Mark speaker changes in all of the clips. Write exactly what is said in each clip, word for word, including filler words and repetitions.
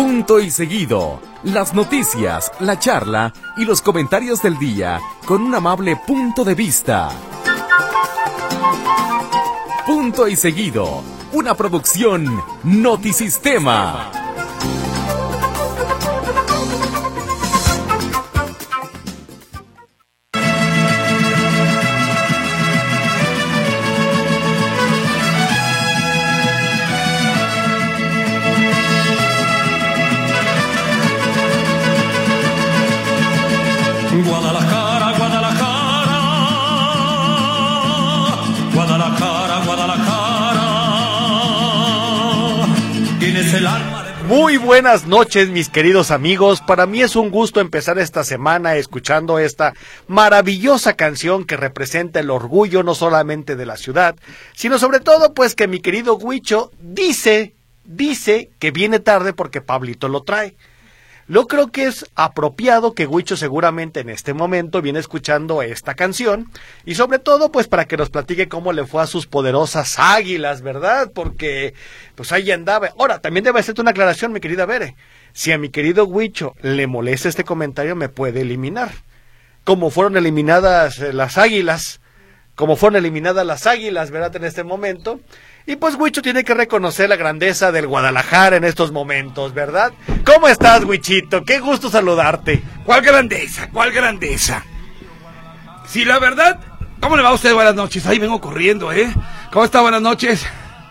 Speaker 1: Punto y seguido. Las noticias, la charla y los comentarios del día con un amable punto de vista. Punto y seguido. Una producción Notisistema.
Speaker 2: Guadalajara, Guadalajara, Guadalajara, Guadalajara, tienes el alma de...
Speaker 3: Muy buenas noches, mis queridos amigos. Para mí es un gusto empezar esta semana escuchando esta maravillosa canción que representa el orgullo no solamente de la ciudad, sino sobre todo pues que mi querido Huicho dice, dice que viene tarde porque Pablito lo trae. Yo creo que es apropiado que Huicho seguramente en este momento viene escuchando esta canción y sobre todo pues para que nos platique cómo le fue a sus poderosas Águilas, ¿verdad? Porque pues ahí andaba. Ahora, también debe hacerte una aclaración, mi querida Bere. Si a mi querido Huicho le molesta este comentario, me puede eliminar. Como fueron eliminadas las Águilas, como fueron eliminadas las Águilas, ¿verdad? En este momento. Y pues Huicho tiene que reconocer la grandeza del Guadalajara en estos momentos, ¿verdad? ¿Cómo estás, Huichito? Qué gusto saludarte.
Speaker 4: ¿Cuál grandeza? ¿Cuál grandeza? Sí, la verdad, ¿cómo le va a usted? Buenas noches. Ahí vengo corriendo, ¿eh? ¿Cómo está? Buenas noches.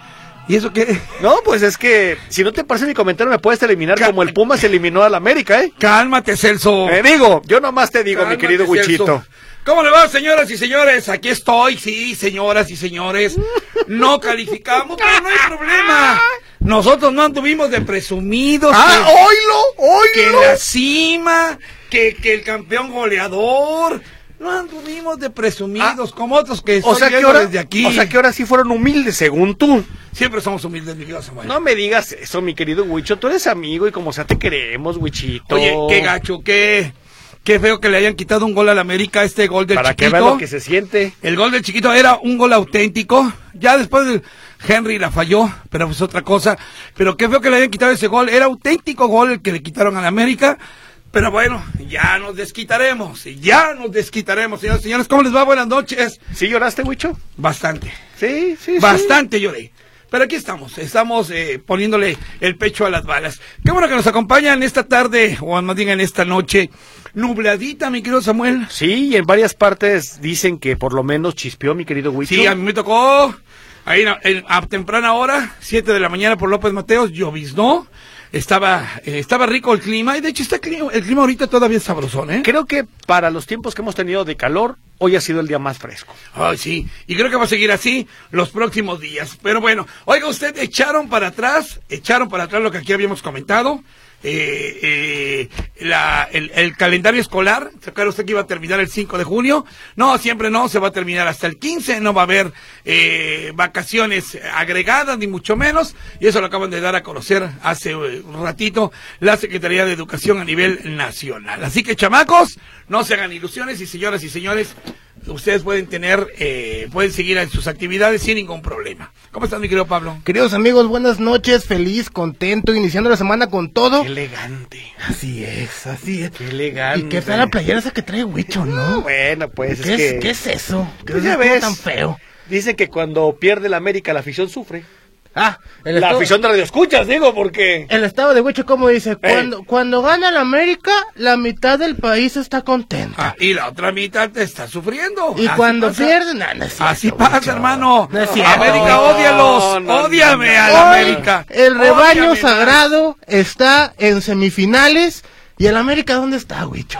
Speaker 4: ¿Y eso qué?
Speaker 3: No, pues es que si no te parece mi comentario me puedes eliminar Cal- como el Pumas eliminó al América, ¿eh?
Speaker 4: Cálmate, Celso.
Speaker 3: Me digo, yo nomás te digo, Cálmate, mi querido Huichito.
Speaker 4: Celso. ¿Cómo le va, señoras y señores? Aquí estoy, sí, señoras y señores. No calificamos, pero no hay problema. Nosotros no anduvimos de presumidos.
Speaker 3: ¡Ah,
Speaker 4: que,
Speaker 3: oílo, oílo!
Speaker 4: Que la cima, que, que el campeón goleador. No anduvimos de presumidos ah, como otros que
Speaker 3: o sea que ahora,
Speaker 4: desde aquí.
Speaker 3: O sea que ahora sí fueron humildes, según tú.
Speaker 4: Siempre somos humildes, mi querido Samuel.
Speaker 3: No me digas eso, mi querido Huicho. Tú eres amigo y como sea te queremos, Huichito.
Speaker 4: Oye, qué gacho, qué... Qué feo que le hayan quitado un gol al América, este gol del
Speaker 3: Para
Speaker 4: Chiquito.
Speaker 3: Para que vean lo que se siente.
Speaker 4: El gol del Chiquito era un gol auténtico. Ya después Henry la falló, pero pues otra cosa. Pero qué feo que le hayan quitado ese gol. Era auténtico gol el que le quitaron al América. Pero bueno, ya nos desquitaremos. Ya nos desquitaremos, señores y señores. ¿Cómo les va? Buenas noches.
Speaker 3: ¿Sí lloraste, Huicho?
Speaker 4: Bastante.
Speaker 3: Sí, sí,
Speaker 4: Bastante
Speaker 3: sí.
Speaker 4: lloré. Pero aquí estamos, estamos eh, poniéndole el pecho a las balas. Qué bueno que nos acompañan esta tarde, o más bien en esta noche, nubladita, mi querido Samuel.
Speaker 3: Sí, y en varias partes dicen que por lo menos chispeó, mi querido Huicho.
Speaker 4: Sí, a mí me tocó, ahí en, a temprana hora, siete de la mañana por López Mateos, lloviznó. Estaba eh, estaba rico el clima, y de hecho está el clima, el clima ahorita todavía es sabrosón, ¿eh?
Speaker 3: Creo que para los tiempos que hemos tenido de calor, hoy ha sido el día más fresco.
Speaker 4: Ay, sí, y creo que va a seguir así los próximos días. Pero bueno, oiga usted, echaron para atrás, echaron para atrás lo que aquí habíamos comentado. Eh, eh, la, el, el calendario escolar, ¿se acuerda usted que iba a terminar el cinco de junio? No, siempre no, se va a terminar hasta el quince, no va a haber eh, vacaciones agregadas, ni mucho menos, y eso lo acaban de dar a conocer hace un ratito la Secretaría de Educación a nivel nacional. Así que, chamacos, no se hagan ilusiones, y señoras y señores, ustedes pueden tener, eh, pueden seguir en sus actividades sin ningún problema. ¿Cómo estás, mi querido Pablo?
Speaker 5: Queridos amigos, buenas noches, feliz, contento, iniciando la semana con todo.
Speaker 3: Qué elegante.
Speaker 5: Así es, así es.
Speaker 3: Qué elegante.
Speaker 5: ¿Y qué tal la playera esa que trae Huicho, no?
Speaker 3: no bueno, pues
Speaker 5: ¿Qué
Speaker 3: es que...
Speaker 5: ¿Qué es eso? ¿Qué
Speaker 3: pues
Speaker 5: es
Speaker 3: ya ves,
Speaker 5: tan feo?
Speaker 3: Dicen que cuando pierde la América la afición sufre.
Speaker 5: Ah,
Speaker 3: el la estado, afición de Radio Escuchas, digo, porque...
Speaker 5: El estado de Huicho, como dice,
Speaker 3: eh.
Speaker 5: cuando cuando gana la América, la mitad del país está contenta.
Speaker 4: Ah, y la otra mitad está sufriendo.
Speaker 5: Y
Speaker 4: así
Speaker 5: cuando
Speaker 4: pasa.
Speaker 5: pierden, no, no es cierto,
Speaker 4: así pasa,
Speaker 5: Huicho.
Speaker 4: hermano.
Speaker 5: No es cierto.
Speaker 4: América,
Speaker 3: no,
Speaker 4: ódialos,
Speaker 3: no, no,
Speaker 4: ódiame
Speaker 3: no, no.
Speaker 4: a la
Speaker 5: Hoy,
Speaker 4: América.
Speaker 5: El rebaño
Speaker 4: Ódiame
Speaker 5: sagrado más. Está en semifinales, y el América, ¿dónde está, Huicho?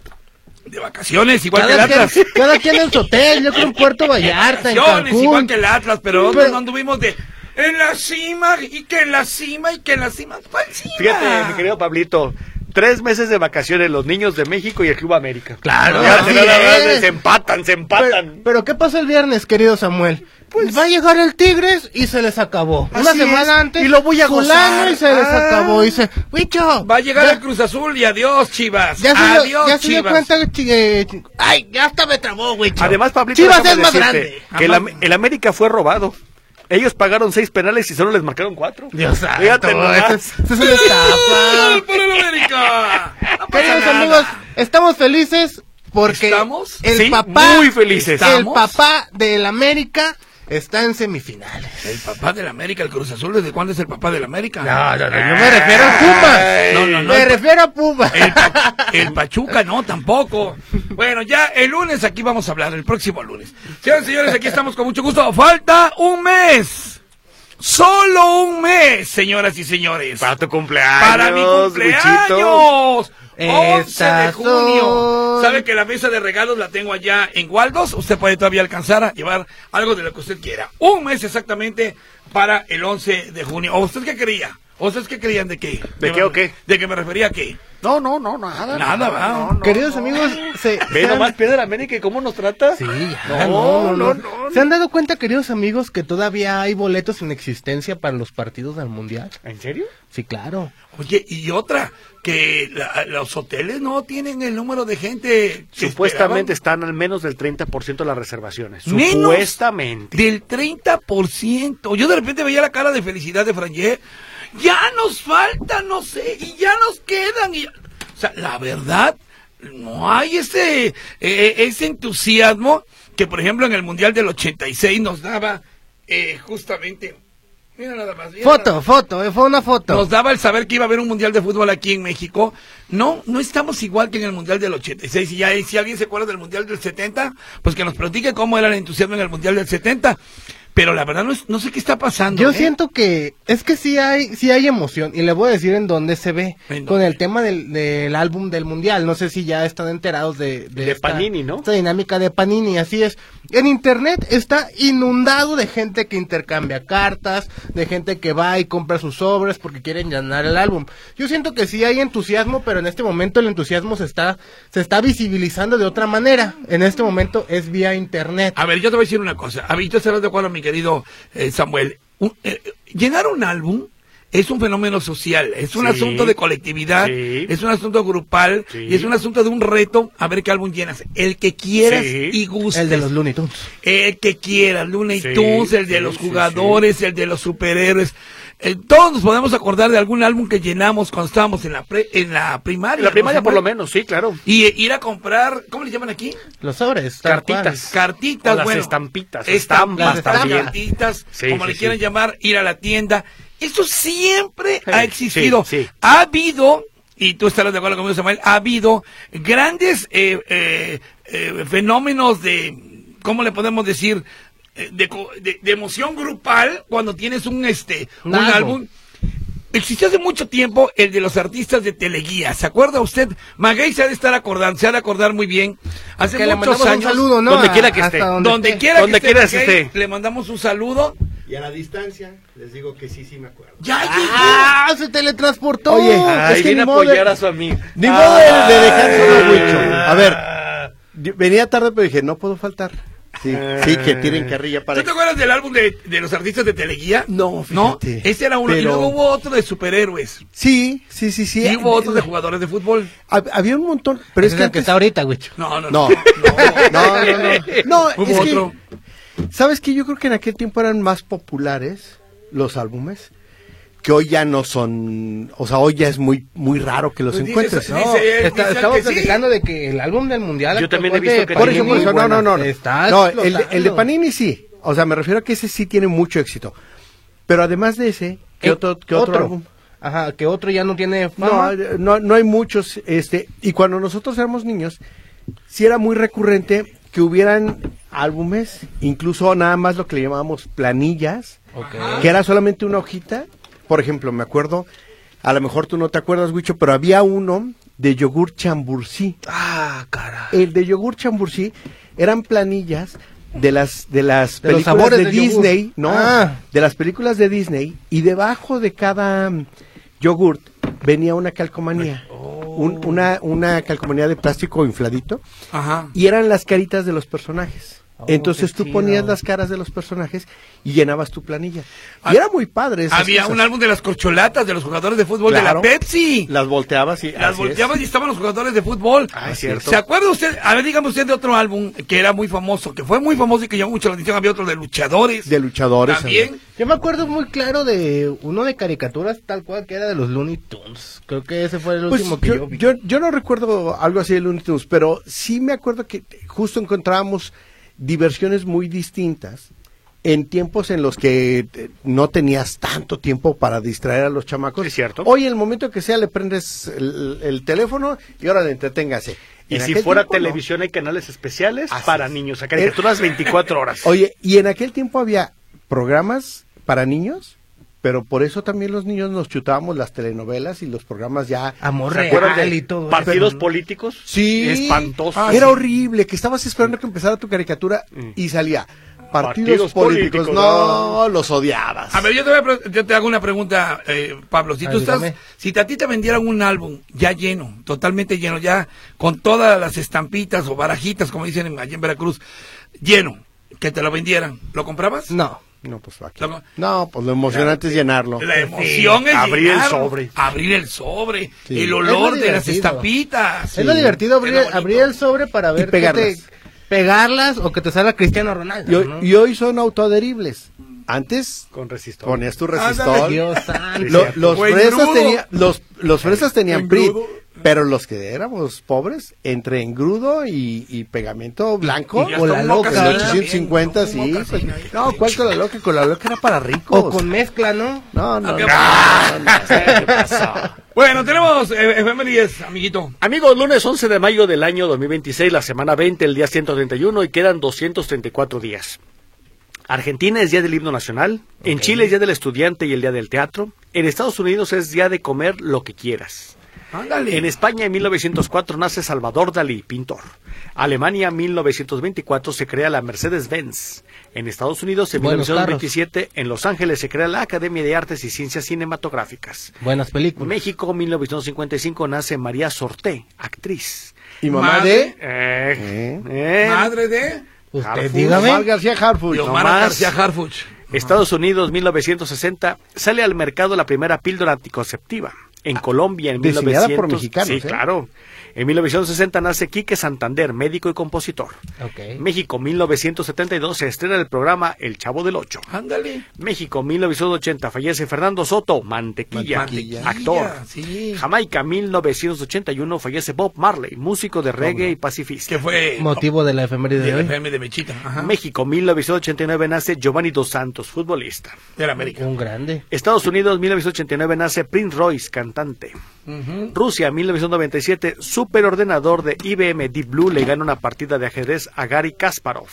Speaker 4: De vacaciones, igual
Speaker 5: Cada
Speaker 4: que el Atlas.
Speaker 5: Quien, cada quien en su hotel, yo creo en Puerto Vallarta, en Cancún.
Speaker 4: Igual que el Atlas, pero,
Speaker 5: pero
Speaker 4: no anduvimos de... En la cima, y que en la cima, y que en la cima. ¿Cuál cima?
Speaker 3: Fíjate, mi querido Pablito, tres meses de vacaciones los niños de México y el Club América.
Speaker 5: Claro,
Speaker 3: ya
Speaker 5: así
Speaker 3: se, la,
Speaker 5: es.
Speaker 3: se empatan, se empatan.
Speaker 5: Pero, pero ¿qué pasó el viernes, querido Samuel? Pues va a llegar el Tigres y se les acabó. Una
Speaker 3: Así
Speaker 5: semana
Speaker 3: es,
Speaker 5: antes
Speaker 3: y lo voy a
Speaker 5: fulano
Speaker 3: gozar.
Speaker 5: y se les
Speaker 3: Ah.
Speaker 5: acabó. Dice, Huicho,
Speaker 4: Va a llegar
Speaker 5: ya,
Speaker 4: el Cruz Azul y adiós, Chivas.
Speaker 5: ya se
Speaker 4: adiós,
Speaker 5: dio, ya se dio
Speaker 4: Chivas.
Speaker 5: cuenta que chi- eh, chi- ay, ya hasta me trabó, Huicho.
Speaker 3: Además, Pablito,
Speaker 5: Chivas
Speaker 3: déjame
Speaker 5: es más
Speaker 3: decirte
Speaker 5: grande.
Speaker 3: que el, Am- el América fue robado. Ellos pagaron seis penales y solo les marcaron cuatro.
Speaker 5: Dios santo,
Speaker 3: Fíjate nomás.
Speaker 5: eso es, eso es una estafa.
Speaker 4: ¡Por el América! No pasa
Speaker 5: Queridos
Speaker 4: nada.
Speaker 5: amigos, estamos felices porque
Speaker 4: ¿Estamos?
Speaker 5: el
Speaker 3: Sí,
Speaker 5: papá,
Speaker 3: muy felices.
Speaker 5: el
Speaker 4: ¿Estamos?
Speaker 5: papá del América está en semifinales.
Speaker 4: El papá del América, el Cruz Azul, ¿desde cuándo es el papá del América?
Speaker 5: No, no, no, yo me refiero a Pumas.
Speaker 4: No, no, no.
Speaker 5: Me
Speaker 4: el,
Speaker 5: refiero a Pumas.
Speaker 4: el Pa- el Pachuca no, tampoco. Bueno, ya el lunes aquí vamos a hablar, el próximo lunes. Señoras y señores, aquí estamos con mucho gusto. Falta un mes. Solo un mes, señoras y señores.
Speaker 3: Para tu cumpleaños.
Speaker 4: Para mi
Speaker 3: Wichito.
Speaker 4: cumpleaños. once de
Speaker 5: Estas
Speaker 4: junio.
Speaker 5: son-
Speaker 4: ¿Sabe que la mesa de regalos la tengo allá en Waldos? Usted puede todavía alcanzar a llevar algo de lo que usted quiera. Un mes exactamente para el once de junio. ¿O usted qué creía? ¿O ustedes qué creían de qué?
Speaker 3: ¿De qué o qué?
Speaker 4: ¿De que me refería a qué?
Speaker 3: No, no, no, nada.
Speaker 4: Nada, ¿verdad?
Speaker 3: no, no,
Speaker 5: Queridos
Speaker 3: no.
Speaker 5: amigos, se,
Speaker 3: Ve
Speaker 5: se han-
Speaker 3: nomás, pierde la América y cómo nos trata.
Speaker 5: Sí, ya,
Speaker 3: No,
Speaker 5: no, no,
Speaker 3: no,
Speaker 5: no,
Speaker 3: no,
Speaker 5: ¿Se han dado cuenta, queridos amigos, que todavía hay boletos en existencia para los partidos del Mundial?
Speaker 3: ¿En serio?
Speaker 5: Sí, claro.
Speaker 4: Oye, y otra, que la- los hoteles no tienen el número de gente que
Speaker 3: Supuestamente
Speaker 4: esperaban.
Speaker 3: están al menos del treinta por ciento de las reservaciones.
Speaker 4: Menos
Speaker 3: Supuestamente.
Speaker 4: Del treinta por ciento. Yo de repente veía la cara de felicidad de Frangé. Ya nos falta, no sé, y ya nos quedan. Y... O sea, la verdad, no hay ese, eh, ese entusiasmo que, por ejemplo, en el Mundial del ochenta y seis nos daba eh, justamente... Mira nada más. mira
Speaker 5: Foto,
Speaker 4: nada más.
Speaker 5: foto, eh, fue una foto.
Speaker 4: Nos daba el saber que iba a haber un Mundial de Fútbol aquí en México. No, no estamos igual que en el Mundial del ochenta y seis. Y ya, si alguien se acuerda del Mundial del setenta, pues que nos platique cómo era el entusiasmo en el Mundial del setenta. Pero la verdad no, es- no sé qué está pasando.
Speaker 5: Yo
Speaker 4: ¿eh?
Speaker 5: siento que es que sí hay sí hay emoción y le voy a decir en dónde se ve
Speaker 4: ¿En
Speaker 5: con
Speaker 4: dónde?
Speaker 5: el tema del, del álbum del mundial. No sé si ya están enterados de de,
Speaker 3: De
Speaker 5: esta-
Speaker 3: Panini, ¿no?
Speaker 5: Esta dinámica de Panini, así es. En internet está inundado de gente que intercambia cartas, de gente que va y compra sus sobres porque quieren llenar el álbum. Yo siento que sí hay entusiasmo, pero en este momento el entusiasmo se está se está visibilizando de otra manera. En este momento es vía internet.
Speaker 4: A ver, yo te voy a decir una cosa. A mí, yo estarás de acuerdo, mi querido eh, Samuel. Un- eh, llenar un álbum es un fenómeno social, es un
Speaker 3: Sí.
Speaker 4: asunto de colectividad,
Speaker 3: Sí.
Speaker 4: es un asunto grupal
Speaker 3: Sí.
Speaker 4: y es un asunto de un reto a ver qué álbum llenas. El que quieras
Speaker 3: Sí.
Speaker 4: y gustes.
Speaker 5: El de los Looney Tunes.
Speaker 4: El que quiera, Looney
Speaker 3: Sí,
Speaker 4: Tunes, el de
Speaker 3: sí,
Speaker 4: los
Speaker 3: sí,
Speaker 4: jugadores, el de los superhéroes. Eh, todos nos podemos acordar de algún álbum que llenamos cuando estábamos en la pre- en la primaria.
Speaker 3: En la primaria
Speaker 4: ¿no,
Speaker 3: por lo
Speaker 4: Samuel?
Speaker 3: menos, sí, claro.
Speaker 4: Y eh, ir a comprar, ¿cómo le llaman aquí?
Speaker 5: Los sobres. tal cual.
Speaker 3: Cartitas.
Speaker 4: Cartitas,
Speaker 3: O las
Speaker 4: bueno.
Speaker 3: estampitas,
Speaker 4: Estampas,
Speaker 5: estampas también.
Speaker 4: tarjetitas,
Speaker 3: Sí,
Speaker 4: como
Speaker 3: sí,
Speaker 4: le quieran
Speaker 3: sí.
Speaker 4: llamar, ir a la tienda. Eso siempre
Speaker 3: Sí,
Speaker 4: ha existido.
Speaker 3: sí, sí.
Speaker 4: Ha habido, y tú estarás de acuerdo conmigo, Samuel, ha habido grandes eh, eh, eh, fenómenos de, ¿cómo le podemos decir? Eh, De, co- de, de emoción grupal cuando tienes un este un
Speaker 5: Un álbum.
Speaker 4: álbum. Existió hace mucho tiempo el de los artistas de Teleguía. ¿Se acuerda usted? Maguey se ha de estar acordando, se ha de acordar muy bien. Hace
Speaker 5: Que le
Speaker 4: muchos
Speaker 5: mandamos
Speaker 4: años.
Speaker 5: un saludo, ¿no?
Speaker 3: donde
Speaker 5: A-
Speaker 3: quiera que
Speaker 5: hasta
Speaker 3: esté.
Speaker 4: Donde
Speaker 5: esté.
Speaker 4: quiera
Speaker 3: Donde
Speaker 4: que
Speaker 3: quiera
Speaker 4: esté,
Speaker 3: que
Speaker 4: Maguey,
Speaker 3: esté.
Speaker 4: le mandamos un saludo.
Speaker 6: Y a la distancia, les digo que sí, sí me acuerdo.
Speaker 4: ¡Ya
Speaker 5: ¡Ah! Se teletransportó.
Speaker 6: Oye,
Speaker 3: Ay,
Speaker 6: es que
Speaker 3: viene
Speaker 6: ni
Speaker 3: a
Speaker 6: modo de-
Speaker 3: apoyar a su amigo.
Speaker 6: Ni modo de, de dejar solo a
Speaker 3: Ah.
Speaker 6: Huicho. A ver, yo venía tarde, pero dije, no puedo faltar. Sí, sí, que tiren carrilla para...
Speaker 4: ¿Tú te acuerdas del álbum de, de los artistas de Teleguía?
Speaker 6: No,
Speaker 4: No,
Speaker 6: fíjate.
Speaker 4: ese era uno. Y
Speaker 6: Pero-
Speaker 4: luego hubo otro de superhéroes.
Speaker 6: Sí, sí, sí, sí.
Speaker 4: Y hubo otro de jugadores de fútbol.
Speaker 6: Hab- Había un montón, pero
Speaker 5: Ese
Speaker 6: es que
Speaker 5: el que
Speaker 6: antes...
Speaker 5: está ahorita, güey.
Speaker 4: No, no,
Speaker 6: No,
Speaker 4: no.
Speaker 6: no, no, no. No,
Speaker 4: Hubo
Speaker 6: es que,
Speaker 4: otro.
Speaker 6: ¿sabes qué? Yo creo que en aquel tiempo eran más populares los álbumes, que hoy ya no son, o sea, hoy ya es muy muy raro que los
Speaker 4: Pues
Speaker 6: encuentres.
Speaker 4: dices,
Speaker 6: ¿no?
Speaker 4: dice- él,
Speaker 5: Está-
Speaker 4: dice
Speaker 5: estamos
Speaker 4: que sí.
Speaker 5: platicando de que el álbum del mundial.
Speaker 3: Yo también he
Speaker 5: actualmente
Speaker 3: visto que
Speaker 6: Por
Speaker 5: Panini
Speaker 6: eso, por eso,
Speaker 5: muy
Speaker 6: no, no, no, no.
Speaker 5: Está
Speaker 6: No, el, de-
Speaker 5: explotando.
Speaker 6: el de Panini sí. O sea, me refiero a que ese sí tiene mucho éxito. Pero además de ese, ¿qué
Speaker 5: Eh,
Speaker 6: otro, qué otro, álbum?
Speaker 5: Ajá, que otro ya no tiene
Speaker 6: No,
Speaker 5: fama.
Speaker 6: no, no hay muchos, este, y cuando nosotros éramos niños, sí era muy recurrente que hubieran álbumes, incluso nada más lo que le llamábamos planillas,
Speaker 5: Ok.
Speaker 6: que era solamente una hojita. Por ejemplo, me acuerdo, a lo mejor tú no te acuerdas, Huicho, pero había uno de yogur chambursí.
Speaker 5: Ah, cara.
Speaker 6: El de yogur chambursí eran planillas de las de las
Speaker 5: De los
Speaker 6: películas
Speaker 5: sabores
Speaker 6: de
Speaker 5: de yogur.
Speaker 6: Disney, no,
Speaker 5: Ah.
Speaker 6: de las películas de Disney, y debajo de cada mm, yogurt venía una calcomanía, un- una una calcomanía de plástico infladito,
Speaker 4: Ajá.
Speaker 6: y eran las caritas de los personajes.
Speaker 5: Oh,
Speaker 6: Entonces
Speaker 5: qué
Speaker 6: tú
Speaker 5: chido.
Speaker 6: ponías las caras de los personajes y llenabas tu planilla.
Speaker 4: Ah,
Speaker 6: Y era muy padre. esas
Speaker 4: Había
Speaker 6: cosas.
Speaker 4: un álbum de las corcholatas de los jugadores de fútbol
Speaker 6: Claro.
Speaker 4: de la Pepsi.
Speaker 6: Las volteabas y
Speaker 4: Las
Speaker 6: así
Speaker 4: volteabas
Speaker 6: es.
Speaker 4: y estaban los jugadores de fútbol.
Speaker 3: Ah, es cierto.
Speaker 4: ¿Se acuerda usted? A ver, dígame usted de otro álbum que era muy famoso, que fue muy famoso y que llamó mucho la atención. Había otro de luchadores.
Speaker 6: De luchadores.
Speaker 4: También.
Speaker 5: Yo me acuerdo muy claro de uno de caricaturas tal cual que era de los Looney Tunes. Creo que ese fue el
Speaker 6: Pues
Speaker 5: último que
Speaker 6: yo,
Speaker 5: yo vi.
Speaker 6: yo, yo no recuerdo algo así de Looney Tunes, pero sí me acuerdo que justo encontrábamos diversiones muy distintas en tiempos en los que eh, no tenías tanto tiempo para distraer a los chamacos.
Speaker 3: Es cierto.
Speaker 6: Hoy, el momento que sea, le prendes el, el teléfono y ahora le entreténgase.
Speaker 3: Y
Speaker 6: En
Speaker 3: si
Speaker 6: aquel
Speaker 3: fuera
Speaker 6: tiempo, no.
Speaker 3: televisión hay canales especiales
Speaker 6: Así
Speaker 3: para
Speaker 6: es.
Speaker 3: niños, o sea, caricaturas veinticuatro horas.
Speaker 6: Oye, y en aquel tiempo había programas para niños, pero por eso también los niños nos chutábamos las telenovelas y los programas ya...
Speaker 5: Amor
Speaker 3: ¿Se acuerdan
Speaker 5: real
Speaker 3: de
Speaker 5: y todo
Speaker 3: partidos
Speaker 5: eso.
Speaker 3: políticos?
Speaker 6: Sí.
Speaker 3: Espantosos.
Speaker 6: Ah, era horrible, que estabas esperando que empezara tu caricatura y salía partidos,
Speaker 3: Partidos
Speaker 6: políticos.
Speaker 3: políticos,
Speaker 6: No, los odiabas.
Speaker 4: A ver, yo te, voy a pre- yo te hago una pregunta, eh, Pablo. Si
Speaker 5: A
Speaker 4: tú
Speaker 5: ver,
Speaker 4: estás,
Speaker 5: dígame.
Speaker 4: si a ti te vendieran un álbum ya lleno, totalmente lleno, ya con todas las estampitas o barajitas, como dicen en- allá en Veracruz, lleno, que te lo vendieran, ¿lo comprabas?
Speaker 5: No.
Speaker 6: No, pues aquí.
Speaker 4: Lo-
Speaker 6: No, pues lo emocionante es llenarlo.
Speaker 4: La emoción es
Speaker 3: Abrir el
Speaker 4: llenarlo,
Speaker 3: sobre.
Speaker 4: abrir el sobre,
Speaker 6: Sí.
Speaker 4: el
Speaker 5: Es
Speaker 4: olor
Speaker 5: lo
Speaker 4: de las
Speaker 5: divertido.
Speaker 4: estampitas.
Speaker 5: Es lo divertido
Speaker 4: Es
Speaker 5: abrir,
Speaker 4: lo bonito.
Speaker 5: abrir el sobre para ver qué
Speaker 6: pegarlas.
Speaker 5: te- pegarlas o que te salga Cristiano Ronaldo.
Speaker 6: Y hoy,
Speaker 5: ¿no?
Speaker 6: y hoy son autoadheribles. Antes
Speaker 3: Con resistor.
Speaker 6: ponías tu
Speaker 4: Ándale,
Speaker 6: resistor.
Speaker 5: Dios santo.
Speaker 3: Sí,
Speaker 6: Lo-
Speaker 3: cierto.
Speaker 6: los
Speaker 4: O
Speaker 6: fresas
Speaker 4: engrudo.
Speaker 6: tenían, los, los fresas tenían P R I,
Speaker 4: Engrudo.
Speaker 6: pero los que éramos pobres, entre engrudo y, y pegamento blanco,
Speaker 4: Y
Speaker 5: o la
Speaker 4: hasta un
Speaker 5: loca,
Speaker 6: el
Speaker 4: mocasín
Speaker 5: ¿verdad?
Speaker 6: ochocientos cincuenta,
Speaker 4: también, un
Speaker 6: sí.
Speaker 4: mocasín
Speaker 6: pues,
Speaker 4: ahí.
Speaker 6: no, ¿cuál con la loca? Con la loca era para ricos.
Speaker 5: O con mezcla, ¿no?
Speaker 6: No, no, no.
Speaker 4: Ah,
Speaker 6: no, no, ¿qué pasó?
Speaker 4: Bueno, tenemos eh, efemérides, amiguito.
Speaker 3: Amigos, lunes once de mayo del año dos mil veintiséis, la semana veinte, el día ciento treinta y uno y quedan doscientos treinta y cuatro días. Argentina es día del himno nacional, en Chile es día del estudiante y el día del teatro, en Estados Unidos es día de comer lo que quieras.
Speaker 4: Ándale.
Speaker 3: En España en mil novecientos cuatro nace Salvador Dalí, pintor. Alemania en mil novecientos veinticuatro se crea la Mercedes-Benz. En Estados Unidos en
Speaker 5: Buenos
Speaker 3: mil novecientos veintisiete en Los Ángeles se crea la Academia de Artes y Ciencias Cinematográficas.
Speaker 5: Buenas películas.
Speaker 3: México, mil novecientos cincuenta y cinco, nace María Sorté, actriz.
Speaker 6: Y mamá
Speaker 4: Madre.
Speaker 6: de...
Speaker 3: Eh, eh,
Speaker 4: Madre de
Speaker 5: Usted
Speaker 3: Harfuch.
Speaker 5: dígame.
Speaker 6: Omar García Harfuch.
Speaker 4: Xiomara
Speaker 3: más.
Speaker 4: García Harfuch.
Speaker 3: Estados Unidos, mil novecientos sesenta, sale al mercado la primera píldora anticonceptiva. En Colombia, en
Speaker 6: diseñada
Speaker 3: mil novecientos...
Speaker 6: por mexicanos,
Speaker 3: Sí,
Speaker 6: ¿eh?
Speaker 3: claro. En mil novecientos sesenta nace Quique Santander, médico y compositor.
Speaker 5: Ok.
Speaker 3: México, mil novecientos setenta y dos, se estrena el programa El Chavo del Ocho.
Speaker 4: Ándale.
Speaker 3: México, mil novecientos ochenta, fallece Fernando Soto, Mantequilla,
Speaker 6: Mantequilla.
Speaker 3: actor.
Speaker 4: Sí.
Speaker 3: Jamaica, mil novecientos ochenta y uno, fallece Bob Marley, músico de reggae y pacifista.
Speaker 4: Que fue
Speaker 5: Motivo de la efeméride de
Speaker 4: del
Speaker 5: hoy.
Speaker 4: F M de Mechita. Ajá.
Speaker 3: México, mil novecientos ochenta y nueve, nace Giovanni Dos Santos, futbolista.
Speaker 4: De la América.
Speaker 5: Un grande.
Speaker 3: Estados Unidos, mil novecientos ochenta y nueve, nace Prince Royce, cantante.
Speaker 4: Ujú.
Speaker 3: Rusia, mil novecientos noventa y siete, superordenador de I B M Deep Blue le gana una partida de ajedrez a Gary Kasparov.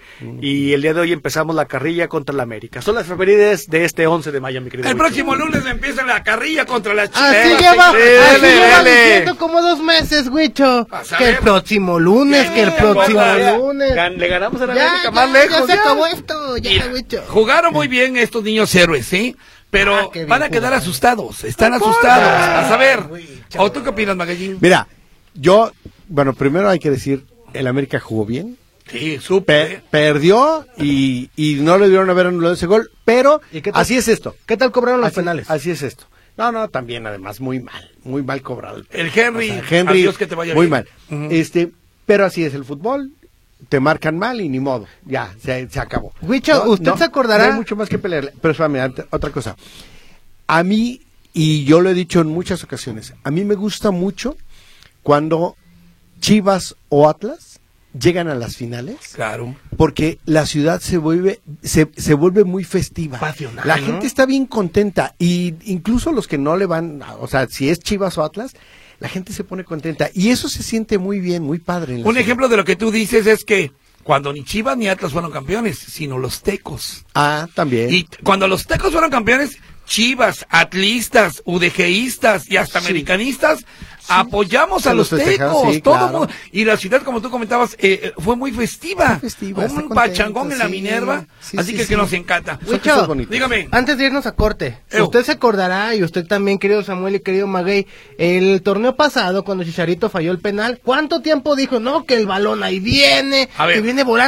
Speaker 3: Y el día de hoy empezamos la carrilla contra la América. Son las efemérides de este once de mayo, mi querido.
Speaker 4: El
Speaker 3: Wicho.
Speaker 4: próximo lunes empieza la carrilla contra las
Speaker 5: Así
Speaker 4: chivas.
Speaker 5: lleva,
Speaker 3: sí,
Speaker 5: así
Speaker 3: dele,
Speaker 5: lleva
Speaker 3: dele.
Speaker 5: diciendo como dos meses, Huicho.
Speaker 4: Vas a
Speaker 5: Que
Speaker 4: ver.
Speaker 5: el próximo lunes, que el
Speaker 4: Bien,
Speaker 5: próximo
Speaker 4: papá.
Speaker 5: lunes.
Speaker 3: Gan- Le ganamos a la
Speaker 5: Ya,
Speaker 3: América
Speaker 5: ya,
Speaker 3: más
Speaker 5: ya
Speaker 3: lejos.
Speaker 5: se
Speaker 3: ya.
Speaker 5: acabó esto, ya,
Speaker 4: Mira,
Speaker 5: Huicho.
Speaker 4: jugaron muy bien estos niños héroes, ¿sí? Pero
Speaker 5: Ah, qué bien
Speaker 4: van a quedar
Speaker 5: jugaron.
Speaker 4: asustados. Están asustados. Vas a ver. ¿O tú qué opinas, Magallín?
Speaker 6: Mira, yo, bueno, primero hay que decir, el América jugó bien.
Speaker 4: Sí, súper.
Speaker 6: Pe- perdió y, y no le dieron a ver anulado ese gol, pero
Speaker 5: ¿Y qué tal?
Speaker 6: así es esto.
Speaker 5: ¿Qué tal cobraron los
Speaker 6: Así,
Speaker 5: penales?
Speaker 6: así es esto. No, no, también además muy mal, muy mal cobrado.
Speaker 4: El Henry,
Speaker 6: O sea, Henry,
Speaker 4: adiós, que te vaya
Speaker 6: muy
Speaker 4: bien.
Speaker 6: mal.
Speaker 4: Ujú.
Speaker 6: Este, pero así es el fútbol. Te marcan mal y ni modo, ya, se, se acabó.
Speaker 5: Huicho, ¿usted se acordará?
Speaker 6: No hay mucho más que pelearle. Pero espérame, ante- otra cosa. A mí, y yo lo he dicho en muchas ocasiones, a mí me gusta mucho cuando Chivas o Atlas llegan a las finales,
Speaker 4: Claro.
Speaker 6: porque la ciudad se vuelve se, se vuelve muy festiva.
Speaker 5: Pasional,
Speaker 6: la
Speaker 5: ¿no?
Speaker 6: gente está bien contenta y incluso los que no le van, o sea, si es Chivas o Atlas, la gente se pone contenta y eso se siente muy bien, muy padre. en la
Speaker 4: Un
Speaker 6: ciudad.
Speaker 4: ejemplo de lo que tú dices es que cuando ni Chivas ni Atlas fueron campeones, sino los Tecos.
Speaker 6: Ah, también.
Speaker 4: Y cuando los Tecos fueron campeones, Chivas, atlistas, udejeístas y hasta
Speaker 6: Sí.
Speaker 4: americanistas apoyamos
Speaker 6: Se
Speaker 4: a los
Speaker 6: los festejaron,
Speaker 4: Tecos.
Speaker 6: sí,
Speaker 4: todo
Speaker 6: claro.
Speaker 4: mundo- y la ciudad, como tú comentabas, eh, eh, fue muy festiva.
Speaker 6: Muy festiva, está
Speaker 4: Un
Speaker 6: contenta,
Speaker 4: pachangón en la
Speaker 6: sí.
Speaker 4: Minerva.
Speaker 6: Sí,
Speaker 4: así
Speaker 6: sí,
Speaker 4: que,
Speaker 6: sí.
Speaker 4: que nos encanta.
Speaker 6: Son
Speaker 5: Huicho,
Speaker 6: fiestas bonitas.
Speaker 4: Dígame.
Speaker 5: Antes de irnos a corte,
Speaker 4: Ew.
Speaker 5: usted se acordará, y usted también, querido Samuel y querido Maguey, el torneo pasado, cuando Chicharito falló el penal, ¿cuánto tiempo dijo? No, que el balón ahí viene,
Speaker 4: A ver.
Speaker 5: que viene volando.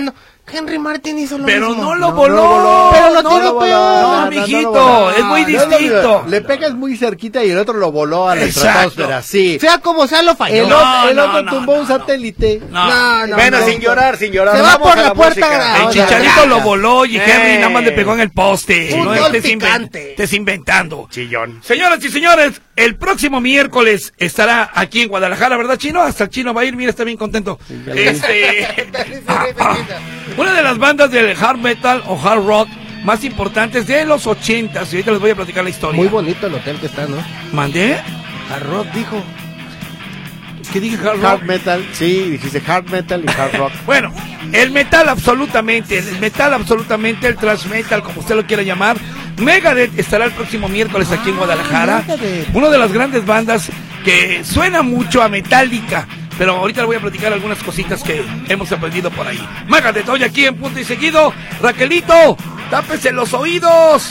Speaker 5: Henry Martin hizo lo
Speaker 4: Pero
Speaker 5: mismo.
Speaker 4: no lo
Speaker 6: No,
Speaker 4: voló.
Speaker 6: no lo voló.
Speaker 5: Pero lo
Speaker 6: No
Speaker 5: tiró
Speaker 6: lo
Speaker 5: peor.
Speaker 6: voló.
Speaker 4: No,
Speaker 6: No, no
Speaker 4: mijito,
Speaker 6: lo voló.
Speaker 4: es muy
Speaker 6: No, no,
Speaker 4: distinto.
Speaker 6: Le pegas muy cerquita y el otro lo voló a la
Speaker 4: Exacto.
Speaker 6: estratosfera, sí.
Speaker 5: Sea como sea, lo falló.
Speaker 6: El,
Speaker 4: No,
Speaker 6: otro, el
Speaker 4: no,
Speaker 6: otro
Speaker 4: no,
Speaker 6: tumbó
Speaker 4: no,
Speaker 6: un
Speaker 4: no.
Speaker 6: satélite.
Speaker 4: No.
Speaker 5: No, no,
Speaker 3: bueno,
Speaker 5: no.
Speaker 3: sin llorar, sin llorar.
Speaker 5: Se va
Speaker 3: Vamos
Speaker 5: por
Speaker 3: a
Speaker 5: la puerta
Speaker 3: música.
Speaker 5: grande.
Speaker 4: El
Speaker 5: Ah,
Speaker 4: Chicharito
Speaker 5: ya.
Speaker 4: lo voló y Henry
Speaker 3: Eh.
Speaker 4: nada más le pegó en el poste.
Speaker 5: Un
Speaker 4: No
Speaker 5: gol
Speaker 4: estés, inven-
Speaker 5: picante.
Speaker 4: estés inventando.
Speaker 3: Chillón.
Speaker 4: Señoras y señores, el próximo miércoles estará aquí en Guadalajara, ¿verdad, Chino? Hasta el Chino va a ir, mira, está bien contento. Este, una de las bandas del hard metal o hard rock más importantes de los ochentas, y ahorita les voy a platicar la historia.
Speaker 5: Muy bonito el hotel que está, ¿no?
Speaker 4: ¿Mandé?
Speaker 5: A rock dijo.
Speaker 4: ¿Qué dije, hard rock?
Speaker 6: Hard metal, sí, dijiste hard metal y hard rock.
Speaker 4: Bueno, el metal absolutamente, el metal absolutamente, el thrash metal, como usted lo quiera llamar. Megadeth estará el próximo miércoles aquí en Guadalajara.
Speaker 5: Megadeth.
Speaker 4: Una de las grandes bandas que suena mucho a Metallica. Pero ahorita le voy a platicar algunas cositas que hemos aprendido por ahí. Megadeth, hoy aquí en Punto y Seguido. Raquelito, tápese los oídos.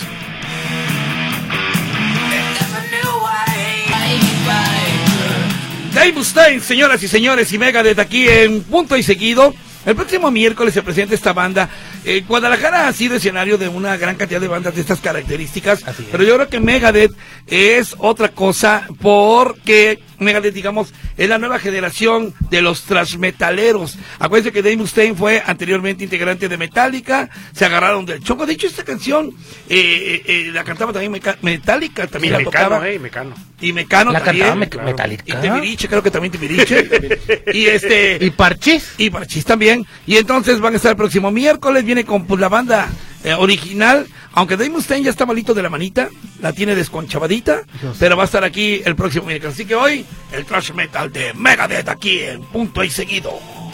Speaker 4: Dave Mustaine, señoras y señores, y Megadeth aquí en Punto y Seguido. El próximo miércoles se presenta esta banda. Eh, Guadalajara ha sido escenario de una gran cantidad de bandas de estas características, pero yo creo que Megadeth es otra cosa porque Megadeth, digamos, es la nueva generación de los thrash metaleros. Acuérdense que Dave Mustaine fue anteriormente integrante de Metallica, se agarraron del chonco. De hecho, esta canción eh, eh, la cantaba también Meca- Metallica, también la
Speaker 3: Mecano,
Speaker 4: tocaba.
Speaker 3: eh, Mecano.
Speaker 4: Y Mecano
Speaker 5: La
Speaker 4: también.
Speaker 5: cantaba Me-
Speaker 3: claro.
Speaker 5: Metallica.
Speaker 4: Y Tibiriche, creo que también Tibiriche. y este...
Speaker 5: Y Parchís.
Speaker 4: Y Parchís también. Y entonces van a estar el próximo miércoles. Viene con pues, la banda eh, original. Aunque Dave Mustaine ya está malito de la manita. La tiene desconchavadita. Pero va a estar aquí el próximo miércoles. Así que hoy, el thrash metal de Megadeth aquí en Punto y Seguido.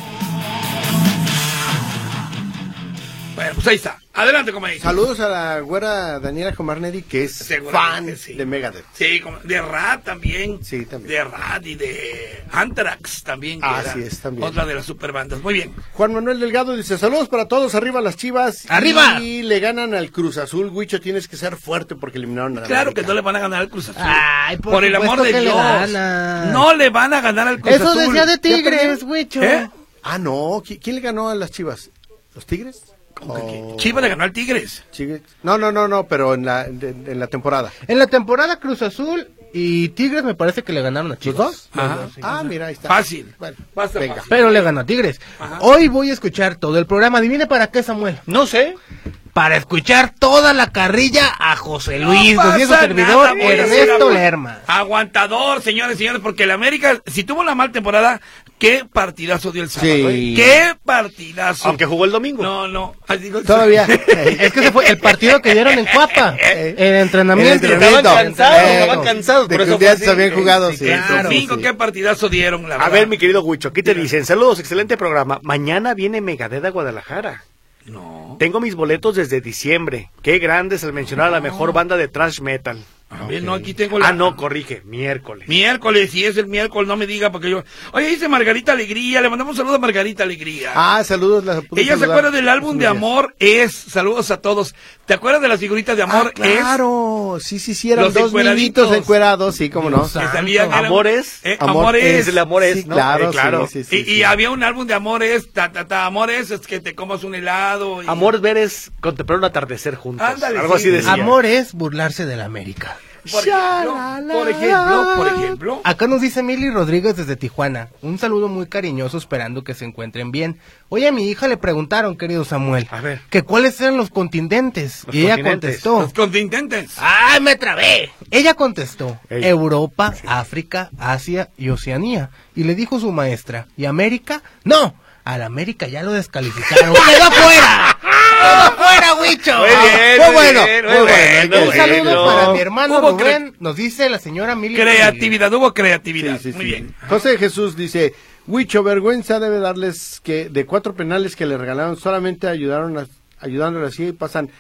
Speaker 4: Bueno, pues ahí está. Adelante, comadre.
Speaker 6: Saludos a la güera Daniela Comarnedi, que es
Speaker 4: Seguramente,
Speaker 6: fan
Speaker 4: sí.
Speaker 6: de Megadeth.
Speaker 4: Sí, como- de Rat también.
Speaker 6: Sí, también.
Speaker 4: De Rat y de Anthrax también. que
Speaker 6: Así
Speaker 4: era
Speaker 6: es, también.
Speaker 4: Otra de las superbandas. Muy bien.
Speaker 6: Juan Manuel Delgado dice, saludos para todos, arriba las Chivas.
Speaker 5: ¡Arriba!
Speaker 6: Y le ganan al Cruz Azul. Huicho, tienes que ser fuerte porque eliminaron a la
Speaker 4: Claro
Speaker 6: América.
Speaker 4: que no le van a ganar al Cruz Azul.
Speaker 5: Ay, por
Speaker 4: por el
Speaker 5: supuesto
Speaker 4: amor de
Speaker 5: que le
Speaker 4: Dios.
Speaker 5: ganan.
Speaker 4: No le van a ganar al Cruz
Speaker 5: Eso
Speaker 4: Azul.
Speaker 5: decía de
Speaker 6: ¿Ya perdieron?
Speaker 5: Tigres, güicho.
Speaker 4: ¿Eh?
Speaker 6: Ah, no, ¿qui- ¿quién le ganó a las Chivas? ¿Los Tigres?
Speaker 4: ¿Cómo que
Speaker 6: Oh.
Speaker 4: qué? Chivas le ganó al Tigres.
Speaker 6: Tigres. No, no, no, no, pero en la, de- en la temporada.
Speaker 5: En la temporada Cruz Azul y Tigres me parece que le ganaron a
Speaker 6: ¿Los
Speaker 5: Chivas.
Speaker 6: dos?
Speaker 4: Ajá.
Speaker 6: Los dos, sí. Ah, mira, ahí está.
Speaker 4: Fácil.
Speaker 6: Bueno,
Speaker 4: Va a estar
Speaker 6: venga.
Speaker 4: fácil.
Speaker 5: Pero le ganó a Tigres.
Speaker 4: Ajá.
Speaker 5: Hoy voy a escuchar todo el programa. Adivine para qué, Samuel.
Speaker 3: No sé.
Speaker 5: Para escuchar toda la carrilla a José Luis,
Speaker 4: No
Speaker 5: nos dice su
Speaker 4: pasa
Speaker 5: servidor
Speaker 4: nada, voy a hacer
Speaker 5: Ernesto
Speaker 4: agua-
Speaker 5: Lerma.
Speaker 4: Aguantador, señores y señores, porque el América, si tuvo una mala temporada, qué partidazo dio el sábado.
Speaker 6: Sí.
Speaker 4: ¿eh? Qué partidazo.
Speaker 3: Aunque jugó el domingo.
Speaker 4: No, no. Así digo-
Speaker 6: Todavía.
Speaker 5: Es que ese fue el partido que dieron en Cuapa, en entrenamiento.
Speaker 6: El entrenamiento.
Speaker 3: Estaban cansados,
Speaker 6: Eh,
Speaker 3: estaban cansados,
Speaker 6: De
Speaker 3: por
Speaker 6: que
Speaker 3: eso
Speaker 6: un día
Speaker 3: fue
Speaker 6: antes
Speaker 3: así.
Speaker 6: habían jugado,
Speaker 4: Sí,
Speaker 6: sí.
Speaker 4: el
Speaker 5: claro,
Speaker 4: domingo,
Speaker 6: sí.
Speaker 4: qué partidazo dieron, la
Speaker 3: A
Speaker 4: verdad.
Speaker 3: ver, mi querido Huicho, aquí te dicen, saludos, excelente programa. Mañana viene Megadeth a Guadalajara.
Speaker 4: No.
Speaker 3: Tengo mis boletos desde diciembre. Qué grandes al mencionar a la mejor banda de thrash metal.
Speaker 4: A ver, no, aquí tengo la...
Speaker 3: Ah, no, corrige, miércoles.
Speaker 4: Miércoles, si es el miércoles, no me diga, porque yo... Oye, dice Margarita Alegría, le mandamos un saludo a Margarita Alegría.
Speaker 6: Ah, saludos. la pude
Speaker 4: Ella se
Speaker 6: saludar.
Speaker 4: acuerda del álbum de Amor Es. Saludos a todos. ¿Te acuerdas de las figuritas de Amor
Speaker 6: Ah, claro. Sí, sí, sí, eran
Speaker 4: Los
Speaker 6: dos
Speaker 4: encueraditos.
Speaker 6: niñitos encuerados, sí, cómo no.
Speaker 4: Es? Que salían... eran-
Speaker 3: Amores.
Speaker 4: Eh,
Speaker 6: Amor
Speaker 4: Amor
Speaker 6: Es.
Speaker 4: Es.
Speaker 3: Es el Amor Es,
Speaker 6: Sí,
Speaker 3: ¿no?
Speaker 6: claro,
Speaker 3: Eh, claro.
Speaker 6: sí, sí,
Speaker 4: y,
Speaker 6: sí,
Speaker 4: y
Speaker 6: sí.
Speaker 4: había un álbum de Amor Es, ta, ta, ta, Amor Es, es que te comas un helado. Y...
Speaker 3: Amor ver es contemplar un atardecer juntos.
Speaker 4: Ándale,
Speaker 3: Algo
Speaker 4: sí.
Speaker 3: así decía.
Speaker 5: Amor es burlarse de la América.
Speaker 4: Por ejemplo, por ejemplo, por ejemplo.
Speaker 5: Acá nos dice Mili Rodríguez desde Tijuana. Un saludo muy cariñoso esperando que se encuentren bien. Oye, a mi hija le preguntaron, querido Samuel,
Speaker 3: A ver.
Speaker 5: que cuáles eran los continentes.
Speaker 3: Los
Speaker 5: y ella
Speaker 3: continentes.
Speaker 5: contestó.
Speaker 4: Los contingentes.
Speaker 5: ¡Ay, me trabé! Ella contestó,
Speaker 3: Ey.
Speaker 5: Europa, África, Asia y Oceanía. Y le dijo su maestra, ¿y América? ¡No! A la América ya lo descalificaron. ¡Quedó fuera! ¡Quedó fuera, Huicho!
Speaker 3: Muy bien,
Speaker 6: Muy
Speaker 3: muy
Speaker 6: bueno,
Speaker 3: bien,
Speaker 6: muy
Speaker 3: muy
Speaker 6: bueno.
Speaker 3: bueno.
Speaker 5: Un saludo
Speaker 3: bueno.
Speaker 5: para mi hermano
Speaker 4: Hubo
Speaker 5: Rubén, nos dice la señora Mili.
Speaker 4: Creatividad, hubo creatividad.
Speaker 6: Sí, sí,
Speaker 4: Muy
Speaker 6: sí.
Speaker 4: bien.
Speaker 6: José Jesús dice, Huicho, vergüenza debe darles que de cuatro penales que le regalaron, solamente ayudaron a, ayudándole así, pasan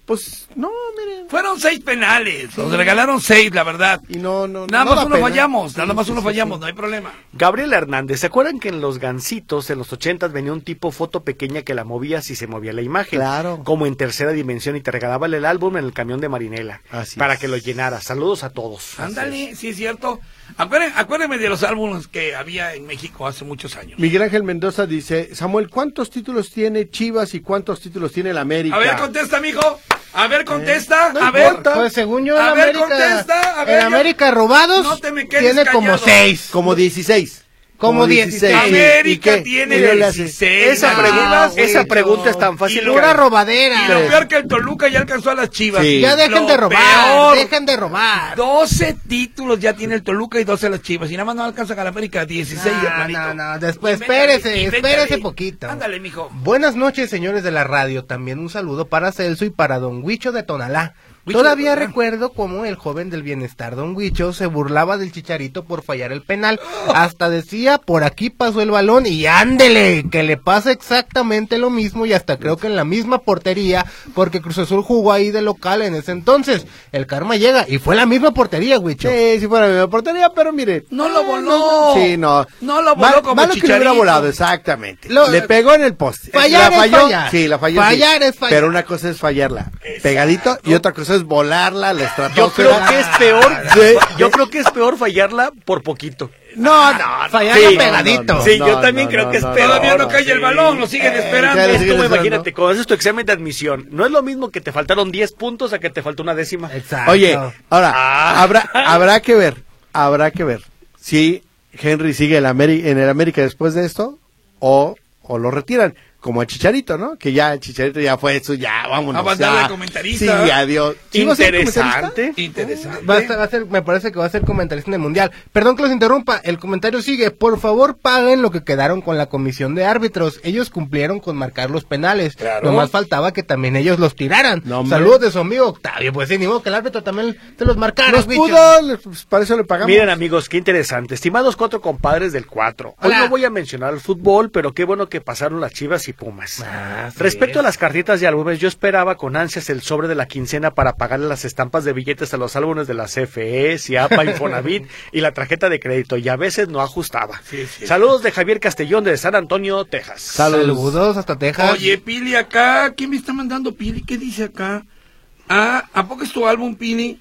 Speaker 6: Pues, no, miren.
Speaker 4: Fueron seis penales, nos regalaron seis, la verdad.
Speaker 6: Y no, no,
Speaker 4: Nada
Speaker 6: no
Speaker 4: más
Speaker 6: da
Speaker 4: uno
Speaker 6: pena.
Speaker 4: fallamos, nada
Speaker 6: Sí,
Speaker 4: más
Speaker 6: sí,
Speaker 4: uno
Speaker 6: sí,
Speaker 4: fallamos,
Speaker 6: sí.
Speaker 4: no hay problema.
Speaker 3: Gabriel Hernández, ¿se acuerdan que en los Gancitos, en los ochentas, venía un tipo foto pequeña que la movías y se movía la imagen?
Speaker 6: Claro.
Speaker 3: Como en tercera dimensión y te regalaba el álbum en el camión de Marinela.
Speaker 6: Así
Speaker 3: para
Speaker 6: es.
Speaker 3: que lo llenara. Saludos a todos.
Speaker 4: Ándale, sí es cierto. Acuérdenme, acuérdenme de los álbumes que había en México hace muchos años.
Speaker 6: Miguel Ángel Mendoza dice, Samuel, ¿cuántos títulos tiene Chivas y cuántos títulos tiene el América?
Speaker 4: A ver, contesta, mijo. A ver, contesta.
Speaker 6: no
Speaker 4: a ver.
Speaker 6: importa.
Speaker 5: Pues según yo,
Speaker 4: A
Speaker 5: en
Speaker 4: ver,
Speaker 5: América,
Speaker 4: contesta, a ver,
Speaker 5: en
Speaker 4: yo-
Speaker 5: América robados
Speaker 4: No te me quedes
Speaker 5: tiene como
Speaker 4: callado.
Speaker 5: seis.
Speaker 6: Como dieciséis.
Speaker 5: Como dieciséis.
Speaker 4: América
Speaker 6: ¿Y qué?
Speaker 4: tiene
Speaker 6: Y luego le hace-
Speaker 4: dieciséis.
Speaker 3: Esa,
Speaker 4: las
Speaker 3: pregunta,
Speaker 4: Chivas,
Speaker 3: esa
Speaker 5: güey,
Speaker 3: pregunta
Speaker 5: no.
Speaker 3: es tan
Speaker 4: Y
Speaker 3: fácil.
Speaker 4: lo-
Speaker 5: Pura
Speaker 3: que-
Speaker 5: robadera.
Speaker 4: Y lo peor que el Toluca ya alcanzó a las Chivas.
Speaker 6: Sí.
Speaker 5: Ya dejen
Speaker 4: Lo
Speaker 5: de robar,
Speaker 4: peor.
Speaker 5: dejen de robar.
Speaker 4: doce títulos ya tiene el Toluca y doce las Chivas. Y nada más no alcanza a la América, dieciséis.
Speaker 5: No,
Speaker 4: hermanito.
Speaker 5: no, no, después,
Speaker 4: Invéntale,
Speaker 5: espérese,
Speaker 4: invéntale.
Speaker 5: espérese poquito.
Speaker 4: Ándale, mijo.
Speaker 5: Buenas noches, señores de la radio. También un saludo para Celso y para Don Huicho de Tonalá.
Speaker 4: Huicho
Speaker 5: Todavía
Speaker 4: de Tonalá.
Speaker 5: recuerdo cómo el joven del bienestar, Don Huicho, se burlaba del Chicharito por fallar el penal. Hasta decía, por aquí pasó el balón y ándele, que le pasa exactamente lo mismo y hasta creo que en la misma portería, porque Cruz Azul jugó ahí de local en ese entonces. El karma llega y fue la misma portería, Huicho.
Speaker 6: Sí, si fuera la misma portería, pero mire.
Speaker 4: No lo
Speaker 6: eh,
Speaker 4: voló.
Speaker 6: Sí, no.
Speaker 4: No lo voló
Speaker 6: Mal-
Speaker 4: como
Speaker 6: malo que le hubiera
Speaker 4: Chicharito.
Speaker 6: volado, exactamente.
Speaker 5: Lo-
Speaker 6: le pegó en el poste.
Speaker 5: Fallar
Speaker 6: ¿La
Speaker 5: es
Speaker 6: falló?
Speaker 5: fallar.
Speaker 6: Sí, la falló. sí.
Speaker 5: Fallar es fallar.
Speaker 6: Pero una cosa es fallarla pegadito y otra cosa es volarla a la
Speaker 3: Yo
Speaker 6: estratosfera.
Speaker 3: creo que es peor.
Speaker 6: De-
Speaker 3: Yo creo que es peor fallarla por poquito.
Speaker 6: No, no,
Speaker 5: Fallarlo
Speaker 3: Sí,
Speaker 5: pegadito.
Speaker 6: no, no,
Speaker 3: Sí, yo también creo que es peor.
Speaker 4: Todavía no
Speaker 3: no,
Speaker 4: cae
Speaker 3: sí.
Speaker 4: el balón, lo siguen
Speaker 6: Eh,
Speaker 4: esperando.
Speaker 6: ya lo
Speaker 3: Es
Speaker 6: siguen
Speaker 3: como
Speaker 6: esperando.
Speaker 3: imagínate, cuando haces tu examen de admisión, no es lo mismo que te faltaron diez puntos a que te faltó una décima.
Speaker 5: Exacto.
Speaker 6: Oye, ahora,
Speaker 3: Ah.
Speaker 6: habrá, habrá que ver, habrá que ver si Henry sigue en el, Ameri- en el América después de esto o, o lo retiran, como a Chicharito, ¿no? Que ya el Chicharito ya fue eso, ya vámonos.
Speaker 4: Ah, va a andar
Speaker 6: ya.
Speaker 4: de comentarista.
Speaker 6: Sí, adiós. ¿Sí va a ser comentarista?
Speaker 3: Interesante.
Speaker 4: Interesante.
Speaker 5: Va a ser, va a ser- me parece que va a ser comentarista en el mundial. Perdón que los interrumpa, el comentario sigue. Por favor, paguen lo que quedaron con la comisión de árbitros. Ellos cumplieron con marcar los penales.
Speaker 3: Claro.
Speaker 5: Nomás faltaba que también ellos los tiraran.
Speaker 6: No, hombre.
Speaker 5: Saludos de su amigo Octavio. Pues sí, ni modo que el árbitro también te los marcara.
Speaker 6: Los
Speaker 5: bicho.
Speaker 6: pudo, les- pues, para eso le pagamos.
Speaker 3: Miren amigos, qué interesante. Estimados cuatro compadres del cuatro. Hoy
Speaker 5: Hola.
Speaker 3: no voy a mencionar el fútbol, pero qué bueno que pasaron las Chivas y Pumas.
Speaker 5: Ah, sí.
Speaker 3: Respecto a las cartitas de álbumes, yo esperaba con ansias el sobre de la quincena para pagarle las estampas de billetes a los álbumes de la C F E, Ciapa, Infonavit y la tarjeta de crédito, y a veces no ajustaba.
Speaker 4: Sí, sí.
Speaker 3: Saludos de Javier Castellón de San Antonio, Texas.
Speaker 5: Saludos hasta Texas.
Speaker 4: Oye, Pili, acá, ¿quién me está mandando Pili? ¿Qué dice acá? Ah, ¿a poco es tu álbum, Pili?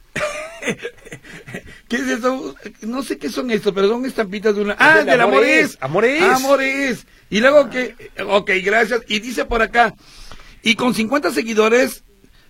Speaker 4: ¿Qué es eso? No sé qué son estos, pero son estampitas de una... Ah,
Speaker 3: del
Speaker 4: del
Speaker 3: Amores.
Speaker 4: Amores.
Speaker 3: Amores.
Speaker 4: Amores. Y luego que... Ok, gracias. Y dice por acá, y con cincuenta seguidores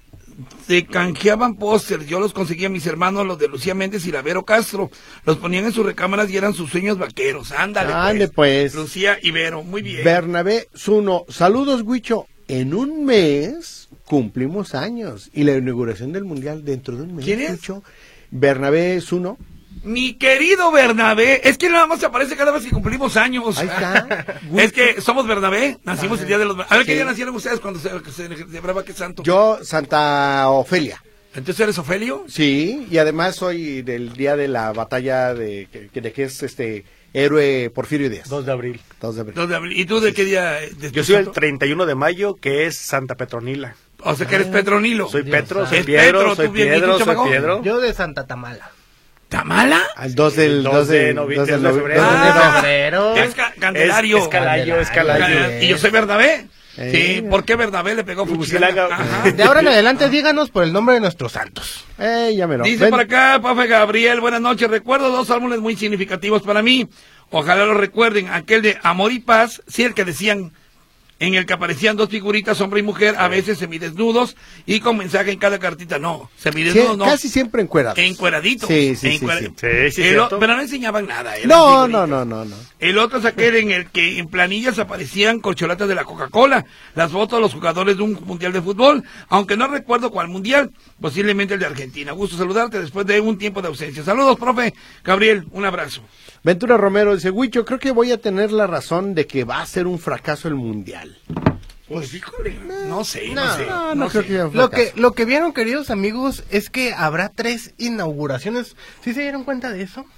Speaker 4: se canjeaban pósters. Yo los conseguía a mis hermanos, los de Lucía Méndez y Lavero Castro. Los ponían en sus recámaras y eran sus sueños vaqueros. Ándale,
Speaker 6: Ande, pues.
Speaker 4: Lucía y Vero, muy bien.
Speaker 6: Bernabé Zuno, saludos, Huicho. En un mes cumplimos años y la inauguración del mundial dentro de un mes.
Speaker 4: ¿Quién es?
Speaker 6: Huicho. Bernabé Zuno.
Speaker 4: Mi querido Bernabé, es que nada más se aparece cada vez que cumplimos años.
Speaker 6: Ahí está.
Speaker 4: Es que somos Bernabé, nacimos el día de los... A ver, ¿qué
Speaker 6: Sí.
Speaker 4: día nacieron ustedes cuando se, se celebraba qué santo?
Speaker 6: Yo, Santa Ofelia.
Speaker 4: ¿Entonces eres Ofelio?
Speaker 6: Sí, y además soy del día de la batalla de que, de que es este héroe Porfirio Díaz.
Speaker 3: dos de abril.
Speaker 6: dos de abril.
Speaker 4: dos de abril. ¿Y tú de qué día? eh, de tu
Speaker 3: Yo soy el
Speaker 4: santo?
Speaker 3: treinta y uno de mayo, que es Santa Petronila.
Speaker 4: O sea que eres Petronilo.
Speaker 3: Soy
Speaker 5: Dios
Speaker 3: Petro,
Speaker 5: santo.
Speaker 3: soy
Speaker 4: Es
Speaker 3: Piedro,
Speaker 4: Petro,
Speaker 3: soy
Speaker 4: tú bien, ¿y tú,
Speaker 3: Piedro, soy
Speaker 4: chamaco?
Speaker 3: Piedro.
Speaker 5: Yo de Santa Tamala.
Speaker 4: ¿Tamala?
Speaker 6: Al dos del
Speaker 3: dos
Speaker 6: dos
Speaker 3: de
Speaker 6: de
Speaker 3: novi-
Speaker 6: dos
Speaker 3: dos
Speaker 6: del
Speaker 3: de
Speaker 6: novi-
Speaker 3: febrero.
Speaker 6: dos de
Speaker 4: Ah,
Speaker 6: enero.
Speaker 5: febrero.
Speaker 4: Es ca- Candelario.
Speaker 3: Es, es Calayo, es
Speaker 5: Candelario.
Speaker 3: Calayo.
Speaker 4: Ah, y yo soy Bernabé.
Speaker 6: Eh.
Speaker 4: Sí, ¿por qué Bernabé le pegó
Speaker 3: Fuchilanga.
Speaker 4: Fuchilanga? Ajá.
Speaker 5: De ahora en adelante, díganos por el nombre de nuestros santos.
Speaker 6: Eh, ya me lo.
Speaker 4: Dice
Speaker 6: Ven.
Speaker 4: por acá, Pafe Gabriel, buenas noches. Recuerdo dos álbumes muy significativos para mí. Ojalá lo recuerden. Aquel de Amor y Paz, sí, el que decían, en el que aparecían dos figuritas, hombre y mujer, a veces semidesnudos y con mensaje en cada cartita. No,
Speaker 6: Sí,
Speaker 4: semidesnudos no.
Speaker 6: casi siempre encuerados.
Speaker 4: Encueraditos.
Speaker 6: Sí, sí, sí,
Speaker 4: Encuera-
Speaker 6: sí.
Speaker 3: Sí, sí,
Speaker 4: El o-
Speaker 3: cierto.
Speaker 4: pero no enseñaban nada. eran
Speaker 6: No,
Speaker 4: figuritas.
Speaker 6: no, no, no, no.
Speaker 4: El otro es aquel en el que en planillas aparecían corcholatas de la Coca-Cola, las fotos de los jugadores de un mundial de fútbol, aunque no recuerdo cuál mundial, posiblemente el de Argentina. Gusto saludarte después de un tiempo de ausencia. Saludos, profe Gabriel, un abrazo.
Speaker 6: Ventura Romero dice, Huicho, creo que voy a tener la razón de que va a ser un fracaso el mundial.
Speaker 4: Pues híjole, no sé, no,
Speaker 5: no,
Speaker 4: sé.
Speaker 6: No, no,
Speaker 4: no
Speaker 6: creo
Speaker 4: sé.
Speaker 6: que sea un
Speaker 5: Lo
Speaker 6: fracaso.
Speaker 5: que, lo que vieron, queridos amigos, es que habrá tres inauguraciones. ¿Sí se dieron cuenta de eso?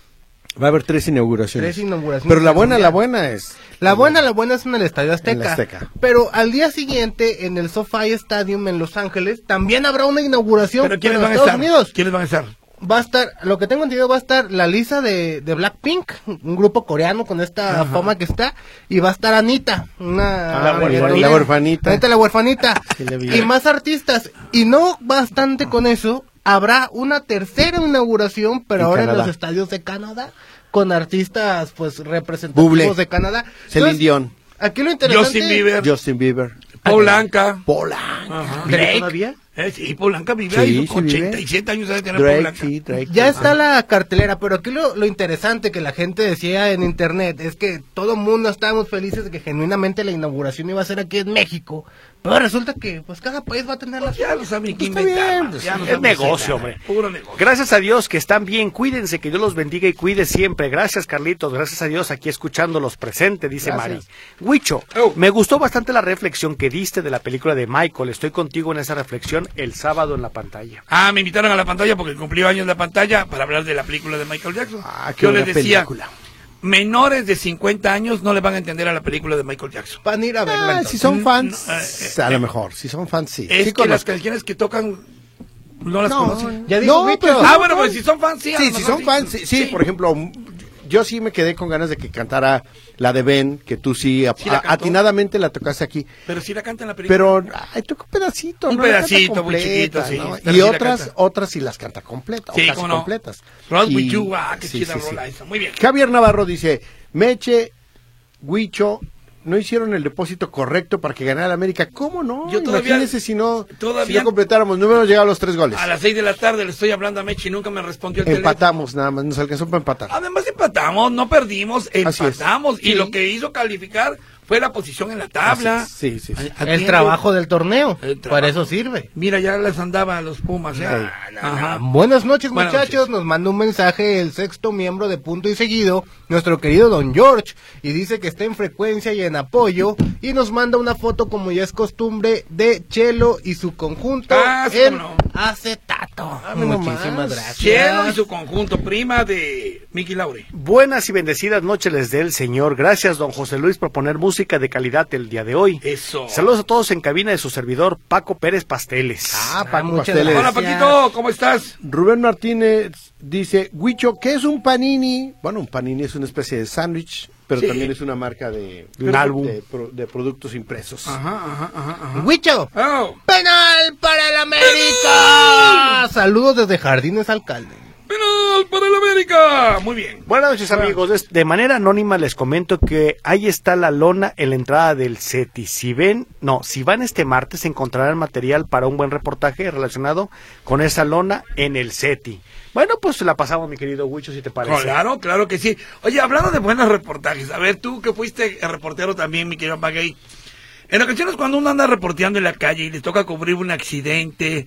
Speaker 6: Va a haber tres inauguraciones.
Speaker 5: Tres inauguraciones.
Speaker 6: Pero la buena,
Speaker 5: mundial.
Speaker 6: la buena es...
Speaker 5: La buena, la buena es en el Estadio Azteca.
Speaker 6: En el Azteca.
Speaker 5: Pero al día siguiente, en el SoFi Stadium en Los Ángeles, también habrá una inauguración.
Speaker 4: ¿Pero quiénes
Speaker 5: en
Speaker 4: van a
Speaker 5: Estados
Speaker 4: estar?
Speaker 5: Unidos.
Speaker 4: ¿Quiénes van a estar?
Speaker 5: Va a estar, lo que tengo entendido, va a estar la Lisa de, de Blackpink, un grupo coreano con esta
Speaker 4: Ajá.
Speaker 5: fama que está, y va a estar Anita, una...
Speaker 6: Ah, la
Speaker 5: reggaetonera.
Speaker 6: la huerfanita.
Speaker 5: Anita la huerfanita.
Speaker 6: Sí, la vi.
Speaker 5: Y más artistas. Y no bastante con eso, habrá una tercera inauguración, pero
Speaker 6: En
Speaker 5: ahora
Speaker 6: Canadá.
Speaker 5: en los estadios de Canadá, con artistas pues representativos
Speaker 6: Bublé.
Speaker 5: de Canadá.
Speaker 6: Celine
Speaker 5: Entonces,
Speaker 6: Dion.
Speaker 5: Aquí lo interesante...
Speaker 4: Justin Bieber.
Speaker 6: Justin Bieber.
Speaker 4: Polanca.
Speaker 6: Polanca.
Speaker 4: Ajá.
Speaker 6: ¿Vive todavía?
Speaker 4: Eh, sí, Polanca vive
Speaker 6: Sí,
Speaker 4: ahí,
Speaker 6: sí
Speaker 4: con
Speaker 6: vive.
Speaker 4: ochenta y siete años debe tener
Speaker 6: Drake,
Speaker 4: Polanca.
Speaker 6: sí, Drake.
Speaker 5: Ya está la cartelera, pero aquí lo, lo interesante que la gente decía en internet es que todo el mundo estábamos felices de que genuinamente la inauguración iba a ser aquí en México, pero resulta que pues cada país va a tener la
Speaker 4: Ya no saben qué
Speaker 6: Está
Speaker 4: inventar.
Speaker 6: bien,
Speaker 4: mano,
Speaker 6: pues,
Speaker 4: ya no
Speaker 3: es
Speaker 4: saben
Speaker 3: negocio,
Speaker 4: qué hacer,
Speaker 3: hombre.
Speaker 4: Puro negocio.
Speaker 3: Gracias a Dios que están bien, cuídense, que Dios los bendiga y cuide siempre. Gracias, Carlitos, gracias a Dios aquí escuchándolos presente, dice
Speaker 6: Gracias.
Speaker 3: Mari. Huicho,
Speaker 4: Oh.
Speaker 3: me gustó bastante la reflexión que diste de la película de Michael. Estoy contigo en esa reflexión el sábado en la pantalla.
Speaker 4: Ah, me invitaron a la pantalla porque cumplió años la pantalla para hablar de la película de Michael Jackson.
Speaker 6: Ah, qué
Speaker 4: Yo
Speaker 6: buena
Speaker 4: les decía,
Speaker 6: película.
Speaker 4: menores de cincuenta años no le van a entender a la película de Michael Jackson.
Speaker 5: Van a ir a verla.
Speaker 6: Ah,
Speaker 5: entonces.
Speaker 6: si son fans,
Speaker 4: No, eh, eh,
Speaker 6: a lo mejor. Si son fans, sí.
Speaker 4: Es
Speaker 6: Sí
Speaker 4: que las
Speaker 6: conozco.
Speaker 4: canciones que tocan no las
Speaker 6: No,
Speaker 4: conocen.
Speaker 5: Ya dijo
Speaker 6: no,
Speaker 5: Huicho.
Speaker 6: pero-
Speaker 4: Ah, bueno, pues si son fans, sí. a
Speaker 6: Sí,
Speaker 4: lo
Speaker 6: si
Speaker 4: mejor
Speaker 6: son fans, sí, sí, por ejemplo, yo sí me quedé con ganas de que cantara la de Ben, que tú sí, a-
Speaker 4: ¿Sí la
Speaker 6: a-
Speaker 4: cantó?
Speaker 6: atinadamente la tocaste aquí.
Speaker 4: Pero sí la cantan en la película.
Speaker 6: Pero, ay, toca un pedacito,
Speaker 4: Un
Speaker 6: ¿no? La canta
Speaker 4: pedacito, muy
Speaker 6: completa,
Speaker 4: chiquito, sí,
Speaker 6: ¿no?
Speaker 4: pero
Speaker 6: Y
Speaker 4: sí la
Speaker 6: otras,
Speaker 4: canta.
Speaker 6: otras sí las canta completas,
Speaker 4: Sí,
Speaker 6: o casi
Speaker 4: cómo no.
Speaker 6: completas.
Speaker 4: Rod
Speaker 6: Y-
Speaker 4: with You, ah, qué
Speaker 6: sí,
Speaker 4: chida
Speaker 6: sí,
Speaker 4: rola
Speaker 6: sí.
Speaker 4: esa. Muy bien.
Speaker 6: Javier Navarro dice, Meche, Huicho, no hicieron el depósito correcto para que ganara la América. ¿Cómo no?
Speaker 4: Yo todavía-
Speaker 6: Imagínense si no,
Speaker 4: todavía-
Speaker 6: si no completáramos, no hubiéramos llegado a los tres goles.
Speaker 4: A las seis de la tarde le estoy hablando a Mechi y nunca me respondió el teléfono.
Speaker 6: Empatamos nada más, nos alcanzó para empatar.
Speaker 4: Además empatamos, no perdimos,
Speaker 6: Así es.
Speaker 4: empatamos. Y
Speaker 6: Sí.
Speaker 4: lo que hizo calificar fue la posición en la tabla.
Speaker 6: Así es. Sí, sí, sí.
Speaker 4: Atiende.
Speaker 5: El trabajo del torneo.
Speaker 4: El
Speaker 5: Para
Speaker 4: trabajo.
Speaker 5: eso sirve.
Speaker 4: Mira, ya les andaba a los Pumas. ¿eh? Ajá.
Speaker 5: Buenas noches,
Speaker 4: Buenas
Speaker 5: muchachos.
Speaker 4: noches.
Speaker 5: Nos manda un mensaje el sexto miembro de Punto y Seguido, nuestro querido Don George, y dice que está en frecuencia y en apoyo, y nos manda una foto, como ya es costumbre, de Chelo y su conjunto
Speaker 4: Ah, sí,
Speaker 5: en
Speaker 4: cómo no.
Speaker 5: acetato.
Speaker 6: mira
Speaker 5: Muchísimas
Speaker 6: nomás.
Speaker 5: gracias.
Speaker 4: Chelo y su conjunto, prima de Mickey Laure.
Speaker 3: Buenas y bendecidas noches les dé el Señor. Gracias, don José Luis, por poner música de calidad el día de hoy.
Speaker 4: Eso.
Speaker 3: Saludos a todos en cabina de su servidor, Paco Pérez Pasteles.
Speaker 6: Ah,
Speaker 5: Ah,
Speaker 6: Paco
Speaker 5: muchas
Speaker 6: Pasteles.
Speaker 4: Hola,
Speaker 5: gracias.
Speaker 4: Paquito, ¿cómo estás?
Speaker 6: Rubén Martínez dice, Huicho, ¿qué es un panini? Bueno, un panini es una especie de sándwich, pero
Speaker 4: Sí.
Speaker 6: también es una marca de,
Speaker 3: De un álbum.
Speaker 6: de, pro- de productos impresos.
Speaker 4: Ajá, ajá, ajá, ajá.
Speaker 5: Huicho,
Speaker 4: Oh,
Speaker 5: penal para el América. Saludos desde Jardines Alcalde.
Speaker 4: penal para el América. Muy bien.
Speaker 3: Buenas noches, amigos. Es- De manera anónima les comento que ahí está la lona en la entrada del SETI. Si ven, no, si van este martes encontrarán material para un buen reportaje relacionado con esa lona en el SETI. Bueno, pues la pasamos, mi querido Huicho, si te parece.
Speaker 4: Claro, claro que sí. Oye, hablando de buenos reportajes, a ver, tú que fuiste reportero también, mi querido Maguey. En ocasiones cuando uno anda reporteando en la calle y le toca cubrir un accidente,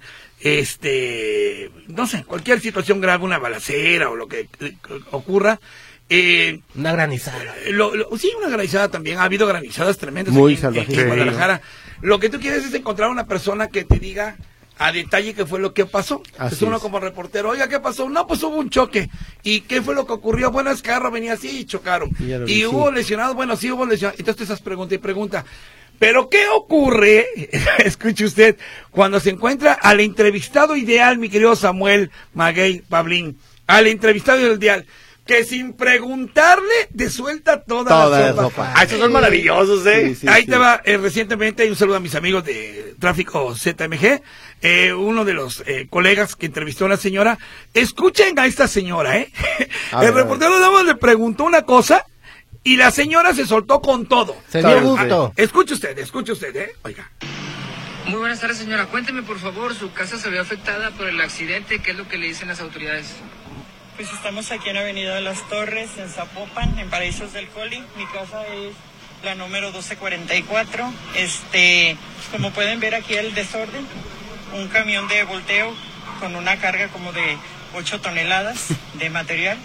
Speaker 4: este, no sé, cualquier situación grave, una balacera o lo que eh, ocurra, eh,
Speaker 5: Una granizada.
Speaker 4: lo, lo- sí, una granizada también, ha habido granizadas tremendas
Speaker 6: Muy
Speaker 4: aquí en- en,
Speaker 6: salvajes.
Speaker 4: en Guadalajara. Lo que tú quieres es encontrar una persona que te diga a detalle qué fue lo que pasó.
Speaker 6: Así
Speaker 4: Entonces uno
Speaker 6: es.
Speaker 4: como reportero, oiga, ¿qué pasó? No, pues hubo un choque. ¿Y qué fue lo que ocurrió? Bueno, es que carro venía así y chocaron.
Speaker 6: Y ya lo
Speaker 4: Y
Speaker 6: vi,
Speaker 4: hubo
Speaker 6: sí.
Speaker 4: lesionados, bueno, sí hubo lesionados. Entonces te estás pregunta y pregunta. Pero ¿qué ocurre, escuche usted, cuando se encuentra al entrevistado ideal, mi querido Samuel Maguey Pablín, al entrevistado ideal, que sin preguntarle te suelta toda,
Speaker 6: Toda
Speaker 4: la
Speaker 6: la
Speaker 4: sopa?
Speaker 6: sopa.
Speaker 3: Ah, estos son maravillosos, ¿eh?
Speaker 6: Sí, sí,
Speaker 4: Ahí
Speaker 6: sí.
Speaker 4: te va, eh, recientemente, un saludo a mis amigos de Tráfico Z M G, eh, uno de los eh, colegas que entrevistó a una señora, escuchen a esta señora, ¿eh?
Speaker 6: A
Speaker 4: El
Speaker 6: ver, a
Speaker 4: reportero nada más le preguntó una cosa y la señora se soltó con todo.
Speaker 5: Se
Speaker 6: Está
Speaker 5: dio
Speaker 6: bien,
Speaker 5: gusto.
Speaker 4: Escuche usted, escuche usted, ¿eh? Oiga.
Speaker 7: Muy buenas tardes, señora. Cuénteme, por favor, su casa se ve afectada por el accidente. ¿Qué es lo que le dicen las autoridades?
Speaker 8: Pues estamos aquí en Avenida de las Torres, en Zapopan, en Paraísos del Coli. Mi casa es la número doce cuarenta y cuatro. Este, como pueden ver aquí el desorden, un camión de volteo con una carga como de ocho toneladas de material.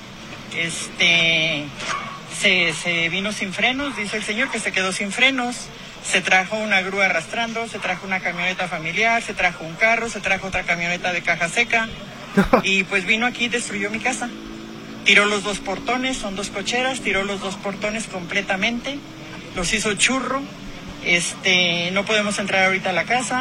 Speaker 8: Este, se, se vino sin frenos, dice el señor que se quedó sin frenos. Se trajo una grúa arrastrando, se trajo una camioneta familiar, se trajo un carro, se trajo otra camioneta de caja seca. Y pues vino aquí y destruyó mi casa. tiró los dos portones, son dos cocheras, tiró los dos portones completamente, los hizo churro, este, no podemos entrar ahorita a la casa.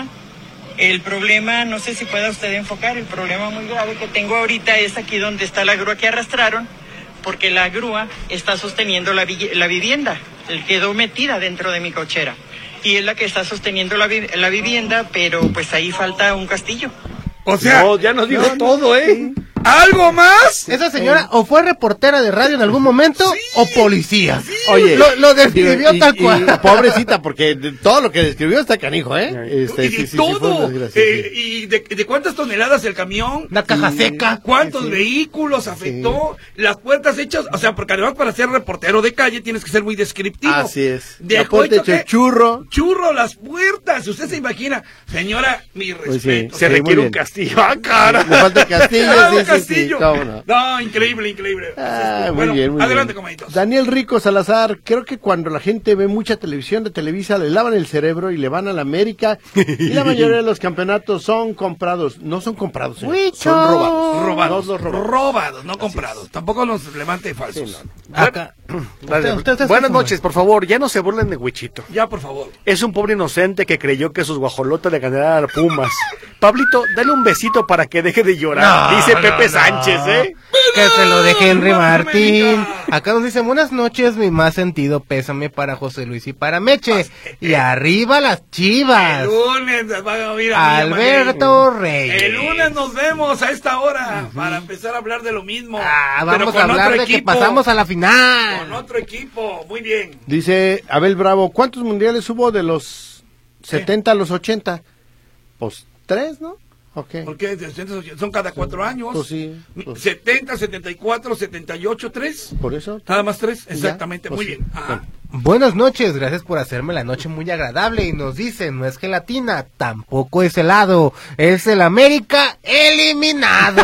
Speaker 8: El problema, no sé si pueda usted enfocar, el problema muy grave que tengo ahorita es aquí donde está la grúa que arrastraron, porque la grúa está sosteniendo la, vi- la vivienda, quedó metida dentro de mi cochera, y es la que está sosteniendo la, vi- la vivienda, pero pues ahí falta un castillo.
Speaker 4: O sea,
Speaker 3: No, ya nos dijo
Speaker 5: no,
Speaker 3: todo, ¿eh?
Speaker 4: ¿algo más?
Speaker 5: Esa señora o fue reportera de radio en algún momento o policía.
Speaker 6: Oye,
Speaker 5: Lo, lo describió
Speaker 6: y-
Speaker 5: tal
Speaker 6: y-
Speaker 5: cual.
Speaker 6: y pobrecita, porque de todo lo que describió está canijo, ¿eh? Este,
Speaker 4: y
Speaker 6: sí,
Speaker 4: de
Speaker 6: sí, sí, fue
Speaker 4: todo.
Speaker 6: una desgracia,
Speaker 4: Eh,
Speaker 6: sí.
Speaker 4: ¿Y de, de cuántas toneladas el camión?
Speaker 5: Una caja seca.
Speaker 4: ¿Cuántos
Speaker 6: Sí, sí.
Speaker 4: vehículos afectó? Las puertas hechas, o sea, porque además para ser reportero de calle tienes que ser muy descriptivo.
Speaker 6: Así es.
Speaker 4: De
Speaker 6: La puerta
Speaker 4: acuerdo
Speaker 6: hecha
Speaker 4: que-
Speaker 6: churro.
Speaker 4: Churro, las puertas. Usted se imagina, señora, mi
Speaker 6: Pues sí.
Speaker 4: respeto.
Speaker 3: Se
Speaker 6: Sí, muy
Speaker 3: requiere un
Speaker 6: bien.
Speaker 3: castigo. ¡Ah, cara!
Speaker 6: Le falta el castillo,
Speaker 4: Ah,
Speaker 6: sí,
Speaker 4: un
Speaker 6: sí, sí,
Speaker 4: castillo.
Speaker 6: cómo no.
Speaker 4: No, increíble, increíble.
Speaker 6: Ah, muy
Speaker 4: Bueno,
Speaker 6: bien, muy
Speaker 4: adelante,
Speaker 6: bien.
Speaker 4: comaditos.
Speaker 6: Daniel Rico Salazar, creo que cuando la gente ve mucha televisión de Televisa le lavan el cerebro y le van a la América y la mayoría de los campeonatos son comprados, no son comprados, señor,
Speaker 5: Huicho.
Speaker 6: son robados.
Speaker 4: Robados,
Speaker 6: No, los robados.
Speaker 4: robados, no comprados. Tampoco nos levante falsos.
Speaker 5: Acá.
Speaker 3: Dale.
Speaker 5: Usted- usted-
Speaker 3: Buenas
Speaker 5: usted-
Speaker 3: noches, por favor, ya no se burlen de Huichito.
Speaker 4: Ya, por favor.
Speaker 3: Es un pobre inocente que creyó que sus guajolotes le ganaran a Pumas. Pablito, dale un besito para que deje de llorar.
Speaker 5: No,
Speaker 3: Dice
Speaker 5: no,
Speaker 3: Pepe
Speaker 5: no.
Speaker 3: Sánchez, ¿eh?
Speaker 5: Que se lo deje Henry
Speaker 4: ¡Vamos,
Speaker 5: Martín.
Speaker 4: América!
Speaker 5: Acá nos dicen buenas noches, mi más sentido pésame para José Luis y para Meche. Y arriba las chivas.
Speaker 4: El lunes nos van a oír a mí,
Speaker 5: Alberto
Speaker 4: Manuel.
Speaker 5: Reyes.
Speaker 4: El lunes nos vemos a esta hora para empezar a hablar de lo mismo.
Speaker 5: Ah,
Speaker 4: pero
Speaker 5: vamos
Speaker 4: con
Speaker 5: a hablar
Speaker 4: otro
Speaker 5: de que
Speaker 4: equipo.
Speaker 5: pasamos a la
Speaker 4: Con
Speaker 5: final.
Speaker 4: otro equipo, muy bien.
Speaker 6: Dice Abel Bravo, ¿cuántos mundiales hubo de los setenta a los ochenta? Pues tres, ¿no? Ok.
Speaker 4: Porque son cada cuatro años.
Speaker 6: Pues sí, pues.
Speaker 4: setenta, setenta y cuatro, setenta y ocho, tres.
Speaker 6: Por eso.
Speaker 4: Nada más tres,
Speaker 6: Ya,
Speaker 4: exactamente,
Speaker 6: pues
Speaker 4: muy
Speaker 6: sí.
Speaker 4: bien. Ajá.
Speaker 5: Buenas noches, gracias por hacerme la noche muy agradable. Y nos dicen, no es gelatina, tampoco es helado, es el América eliminado.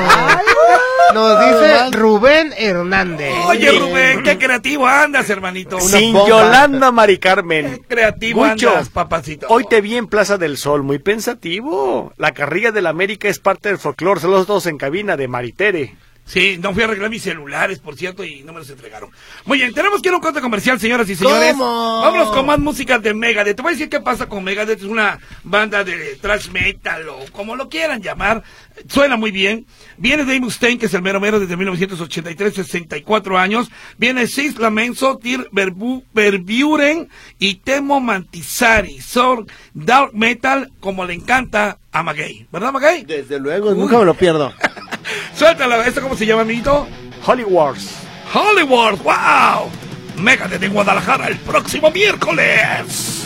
Speaker 5: Nos dice Rubén Hernández.
Speaker 4: Oye, Rubén, qué creativo andas, hermanito.
Speaker 3: Sin
Speaker 6: bomba.
Speaker 3: Yolanda Mari Carmen.
Speaker 4: Qué creativo
Speaker 3: Huicho,
Speaker 4: andas, papacito.
Speaker 3: Hoy te vi en Plaza del Sol, muy pensativo. La carrilla de la América es parte del folclore, son los dos en cabina de Maritere.
Speaker 4: Sí, no fui a arreglar mis celulares, por cierto, y no me los entregaron. Muy bien, tenemos que ir a un corte comercial, señoras y señores.
Speaker 5: ¿Cómo?
Speaker 4: Vámonos con más música de Megadeth. Te voy a decir qué pasa con Megadeth. Es una banda de thrash metal o como lo quieran llamar. Suena muy bien. Viene Dave Mustaine, que es el mero mero desde mil novecientos ochenta y tres, sesenta y cuatro años. Viene Sis Lamenzo, Tir Verbu- Verburen y Temo Mantisari. Son dark metal como le encanta a Maguey. ¿Verdad, Maguey?
Speaker 6: Desde luego, nunca me lo pierdo.
Speaker 4: Suéltala, ¿esto cómo se llama, amiguito?
Speaker 3: Holy Wars.
Speaker 4: Hollywood, wow. Megadeth en Guadalajara el próximo miércoles.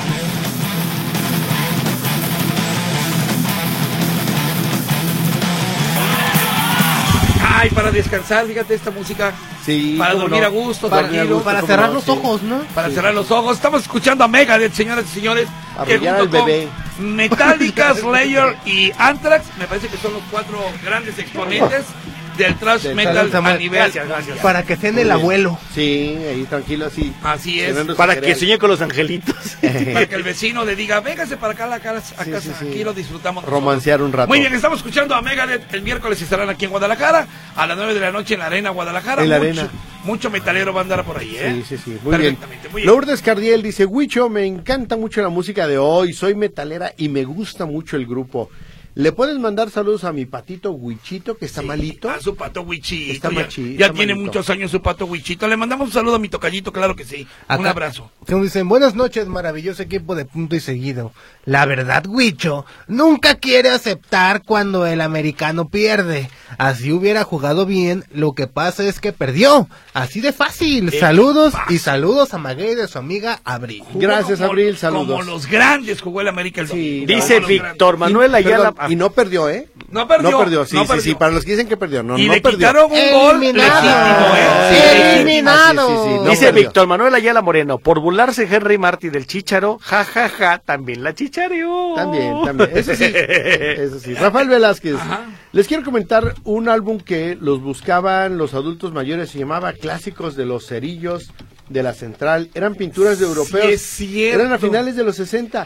Speaker 4: Ay, para descansar, fíjate esta música.
Speaker 6: Sí,
Speaker 4: Para
Speaker 6: cómo
Speaker 4: dormir
Speaker 6: no.
Speaker 4: a gusto,
Speaker 6: Para
Speaker 4: tranquilo.
Speaker 6: dormir a gusto,
Speaker 5: Para
Speaker 6: cómo
Speaker 5: cerrar
Speaker 6: no,
Speaker 5: los
Speaker 6: sí.
Speaker 5: ojos, ¿no?
Speaker 4: Para cerrar los ojos. Estamos escuchando a Megadeth, señoras y señores.
Speaker 6: Arrullar
Speaker 4: que
Speaker 6: al
Speaker 4: junto
Speaker 6: bebé.
Speaker 4: con Metallica, Slayer y Anthrax, me parece que son los cuatro grandes exponentes del thrash
Speaker 6: Del
Speaker 4: metal
Speaker 5: thrash
Speaker 4: a
Speaker 5: metal.
Speaker 4: nivel.
Speaker 3: Gracias, gracias.
Speaker 5: Para que cene el
Speaker 6: Muy bien.
Speaker 5: abuelo.
Speaker 6: Sí, ahí tranquilo, así.
Speaker 4: Así es.
Speaker 6: Cenando su
Speaker 3: Para que
Speaker 6: cereal.
Speaker 3: sueñe con los angelitos.
Speaker 4: Para que el vecino le diga, véngase para acá a la casa, a
Speaker 6: Sí,
Speaker 4: casa,
Speaker 6: sí, sí.
Speaker 4: aquí lo disfrutamos. nosotros".
Speaker 6: Romancear un rato.
Speaker 4: Muy bien, estamos escuchando a Megadeth. El miércoles estarán aquí en Guadalajara, a las nueve de la noche en la Arena Guadalajara.
Speaker 6: En la
Speaker 4: mucho,
Speaker 6: Arena.
Speaker 4: Mucho metalero va a andar por ahí, ¿eh?
Speaker 6: Sí, sí, sí, muy bien.
Speaker 4: Perfectamente, muy bien.
Speaker 6: Lourdes Cardiel dice, Huicho, me encanta mucho la música de hoy, soy metalera y me gusta mucho el grupo. ¿Le puedes mandar saludos a mi patito Huichito, que está
Speaker 4: Sí,
Speaker 6: malito?
Speaker 4: A su pato Huichito.
Speaker 6: Está
Speaker 4: ya
Speaker 6: machi-
Speaker 4: ya
Speaker 6: está
Speaker 4: tiene
Speaker 6: malito.
Speaker 4: muchos años su pato Huichito. Le mandamos un saludo a mi tocallito, claro que sí. Un
Speaker 5: Acá-
Speaker 4: abrazo.
Speaker 5: Que nos dicen, buenas noches, maravilloso equipo de punto y seguido. La verdad, Huicho, nunca quiere aceptar cuando el americano pierde. Así hubiera jugado bien, lo que pasa es que perdió. Así de fácil.
Speaker 4: ¿Qué
Speaker 5: Saludos
Speaker 4: pasa?
Speaker 5: y saludos a Maguey y de su amiga Abril.
Speaker 6: Gracias,
Speaker 4: Como-
Speaker 6: Abril, saludos.
Speaker 4: Como los grandes jugó el América el
Speaker 6: Sí,
Speaker 4: domingo.
Speaker 3: Dice
Speaker 4: Como los
Speaker 3: Víctor
Speaker 4: grandes.
Speaker 3: Manuel
Speaker 6: Y,
Speaker 3: Ayala.
Speaker 6: perdón, y no perdió, ¿eh?
Speaker 4: No perdió.
Speaker 6: No perdió, sí,
Speaker 4: no
Speaker 6: sí,
Speaker 4: perdió.
Speaker 6: sí, para los que dicen que perdió, no,
Speaker 4: y
Speaker 6: no
Speaker 4: le
Speaker 6: perdió.
Speaker 4: quitaron un gol
Speaker 5: Eliminado.
Speaker 4: legítimo, ¿eh?
Speaker 6: Sí,
Speaker 4: Sí,
Speaker 5: eliminado.
Speaker 6: sí, sí, sí, no
Speaker 3: Dice
Speaker 6: perdió.
Speaker 3: Víctor Manuel Ayala Moreno, por burlarse Henry Martí del Chícharo, ja, ja, ja, también la chichareó.
Speaker 6: También, también, eso sí, eso sí. Rafael Velázquez,
Speaker 4: Ajá.
Speaker 6: les quiero comentar un álbum que los buscaban los adultos mayores, se llamaba Clásicos de los Cerillos de la Central, eran pinturas de europeos,
Speaker 4: Sí, es cierto.
Speaker 6: eran a finales de los sesenta.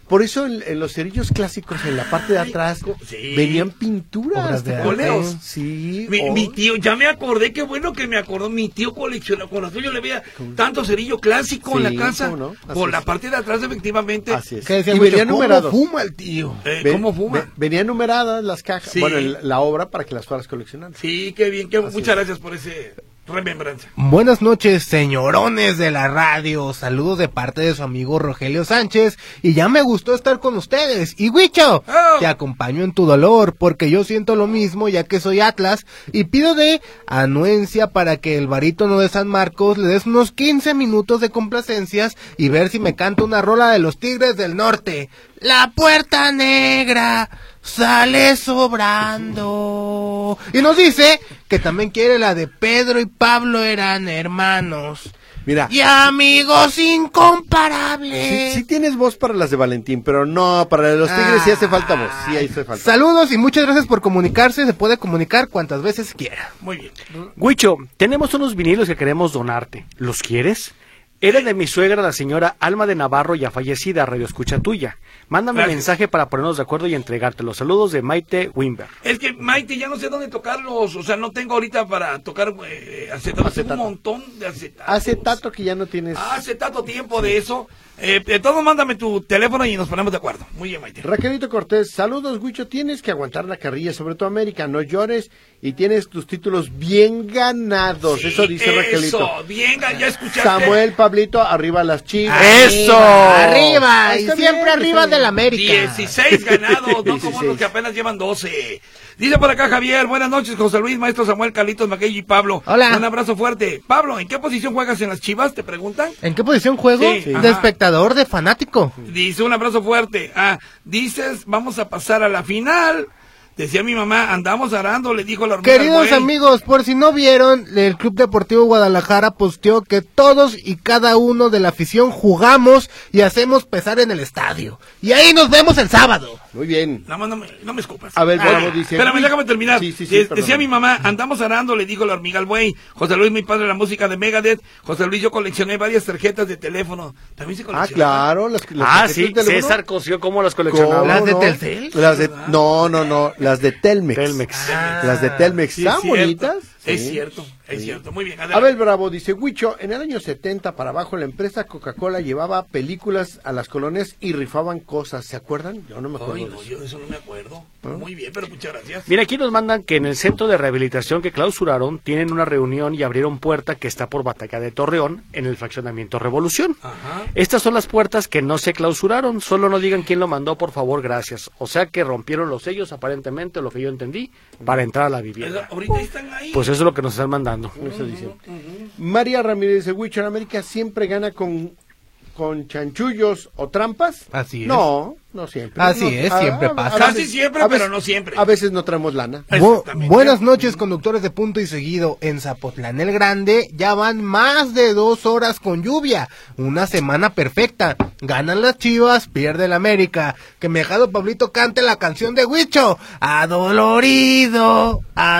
Speaker 6: Por eso en, en los cerillos clásicos, en la parte de atrás,
Speaker 4: sí.
Speaker 6: venían pinturas.
Speaker 5: Obras de
Speaker 6: ¿te
Speaker 5: arte.
Speaker 6: acuerdas? Sí.
Speaker 4: Mi,
Speaker 6: oh.
Speaker 4: mi tío, ya me acordé, qué bueno que me acordó, mi tío colecciona, con razón yo le veía tanto cerillo clásico
Speaker 6: Sí,
Speaker 4: en la casa,
Speaker 6: ¿cómo no? Así
Speaker 4: por
Speaker 6: es.
Speaker 4: la parte de atrás efectivamente.
Speaker 6: Así es.
Speaker 5: Que decía
Speaker 6: Y
Speaker 5: mucho,
Speaker 6: venían
Speaker 5: ¿cómo
Speaker 6: numerados.
Speaker 5: fuma el tío?
Speaker 4: Eh,
Speaker 6: Ve-
Speaker 4: ¿Cómo fuma?
Speaker 6: ve- venían numeradas las cajas,
Speaker 4: Sí.
Speaker 6: bueno, el- la obra para que las fueras coleccionando.
Speaker 4: Sí, qué bien, qué, muchas
Speaker 6: es.
Speaker 4: gracias por ese remembranza.
Speaker 5: Buenas noches, señorones de la radio. Saludos de parte de su amigo Rogelio Sánchez. Y ya me gustó estar con ustedes. Y Huicho,
Speaker 4: Oh.
Speaker 5: te acompaño en tu dolor, porque yo siento lo mismo ya que soy Atlas. Y pido de anuencia para que el barítono de San Marcos le des unos quince minutos de complacencias y ver si me canta una rola de los Tigres del Norte. La puerta negra sale sobrando. Y nos dice que también quiere la de Pedro y Pablo eran hermanos.
Speaker 6: Mira,
Speaker 5: Y amigos incomparables.
Speaker 6: sí, sí tienes voz para las de Valentín, pero no, para los Tigres sí hace falta voz, sí hace falta.
Speaker 5: Saludos y muchas gracias por comunicarse. Se puede comunicar cuantas veces quiera.
Speaker 4: Muy bien.
Speaker 3: Huicho, tenemos unos vinilos que queremos donarte. ¿Los quieres? Era de mi suegra, la señora Alma de Navarro, ya fallecida, radio escucha tuya. Mándame
Speaker 4: Gracias.
Speaker 3: mensaje para ponernos de acuerdo y entregarte los saludos de Maite Wimber.
Speaker 4: Es que, Maite, ya no sé dónde tocarlos, o sea, no tengo ahorita para tocar eh, acetato, tengo un montón de acetatos.
Speaker 6: Hace tanto que ya no tienes...
Speaker 4: Hace tanto tiempo de eso. Eh, de todo, mándame tu teléfono y nos ponemos de acuerdo. Muy bien, Maite.
Speaker 6: Raquelito Cortés, saludos, Huicho, tienes que aguantar la carrilla, sobre todo América, no llores y tienes tus títulos bien ganados,
Speaker 4: Sí,
Speaker 6: eso dice Raquelito.
Speaker 4: Eso, bien, ya escuchaste.
Speaker 6: Samuel, Pablito, arriba las chivas.
Speaker 3: ¡Eso!
Speaker 5: Arriba,
Speaker 6: Ah,
Speaker 5: y
Speaker 6: está
Speaker 5: siempre
Speaker 6: bien,
Speaker 5: arriba
Speaker 6: está
Speaker 5: del
Speaker 6: bien.
Speaker 5: América.
Speaker 4: dieciséis ganados, no como
Speaker 6: dieciséis.
Speaker 4: los que apenas llevan doce. Dice por acá Javier, buenas noches, José Luis, maestro Samuel, Carlitos, Maquelli y Pablo.
Speaker 5: Hola.
Speaker 4: Un abrazo fuerte. Pablo, ¿en qué posición juegas en las Chivas? ¿Te preguntan?
Speaker 5: ¿En qué posición juego?
Speaker 4: Sí,
Speaker 5: De
Speaker 4: ajá.
Speaker 5: espectador, de fanático.
Speaker 4: Dice, un abrazo fuerte. Ah, dices, vamos a pasar a la final. Decía mi mamá, andamos arando, le dijo la hormiga al
Speaker 5: Queridos
Speaker 4: buey.
Speaker 5: amigos, por si no vieron, el Club Deportivo Guadalajara posteó que todos y cada uno de la afición jugamos y hacemos pesar en el estadio. Y ahí nos vemos el sábado.
Speaker 6: Muy bien.
Speaker 4: Nada más no me, no me escupas.
Speaker 6: A ver,
Speaker 4: Ah,
Speaker 6: Bravo dice-
Speaker 4: Espérame, déjame terminar.
Speaker 6: Sí, sí, sí,
Speaker 4: De-
Speaker 6: perdón.
Speaker 4: decía mi mamá, andamos arando, le dijo la hormiga al buey. José Luis, mi padre, la música de Megadeth. José Luis, yo coleccioné varias tarjetas de teléfono. También se
Speaker 6: Ah,
Speaker 4: coleccionó.
Speaker 6: claro. Las, las
Speaker 3: Ah,
Speaker 6: tarjetas
Speaker 3: sí,
Speaker 6: de teléfono.
Speaker 3: César cosió como las
Speaker 6: ¿Cómo
Speaker 3: coleccionaba.
Speaker 5: ¿Las de
Speaker 6: no?
Speaker 5: Telcel?
Speaker 6: Las de, no, no, no, las de Telmex.
Speaker 3: Telmex.
Speaker 6: Las de Telmex,
Speaker 4: Sí, es
Speaker 6: ¿están
Speaker 4: cierto.
Speaker 6: bonitas?
Speaker 4: Es
Speaker 6: Sí.
Speaker 4: cierto, es cierto. Muy bien, adelante.
Speaker 6: Abel Bravo dice, Huicho, en el año setenta para abajo la empresa Coca-Cola llevaba películas a las colonias y rifaban cosas, ¿se acuerdan? Yo no me acuerdo
Speaker 4: Ay,
Speaker 6: de
Speaker 4: no,
Speaker 6: eso.
Speaker 4: yo de eso no me acuerdo. Muy bien, pero muchas gracias.
Speaker 3: Mira, aquí nos mandan que en el centro de rehabilitación que clausuraron tienen una reunión y abrieron puerta que está por Batalla de Torreón en el fraccionamiento Revolución.
Speaker 4: Ajá.
Speaker 3: Estas son las puertas que no se clausuraron, solo no digan quién lo mandó, por favor, gracias. O sea que rompieron los sellos, aparentemente, lo que yo entendí, para entrar a la vivienda.
Speaker 4: Ahorita están ahí.
Speaker 3: Pues eso es lo que nos están mandando.
Speaker 6: Eso dicen. María Ramírez dice, Huicho, en América siempre gana con, con chanchullos o trampas.
Speaker 5: Así es.
Speaker 6: No, no siempre.
Speaker 5: Así
Speaker 6: No,
Speaker 5: es, siempre pasa.
Speaker 4: Casi siempre, pero no siempre.
Speaker 6: A veces no traemos lana.
Speaker 5: Bu-
Speaker 4: Exactamente.
Speaker 5: buenas noches, conductores de Punto y Seguido. En Zapotlán el Grande ya van más de dos horas con lluvia. Una semana perfecta. Ganan las Chivas, pierde el América. Que mi dejado Pablito cante la canción de Huicho. Adolorido,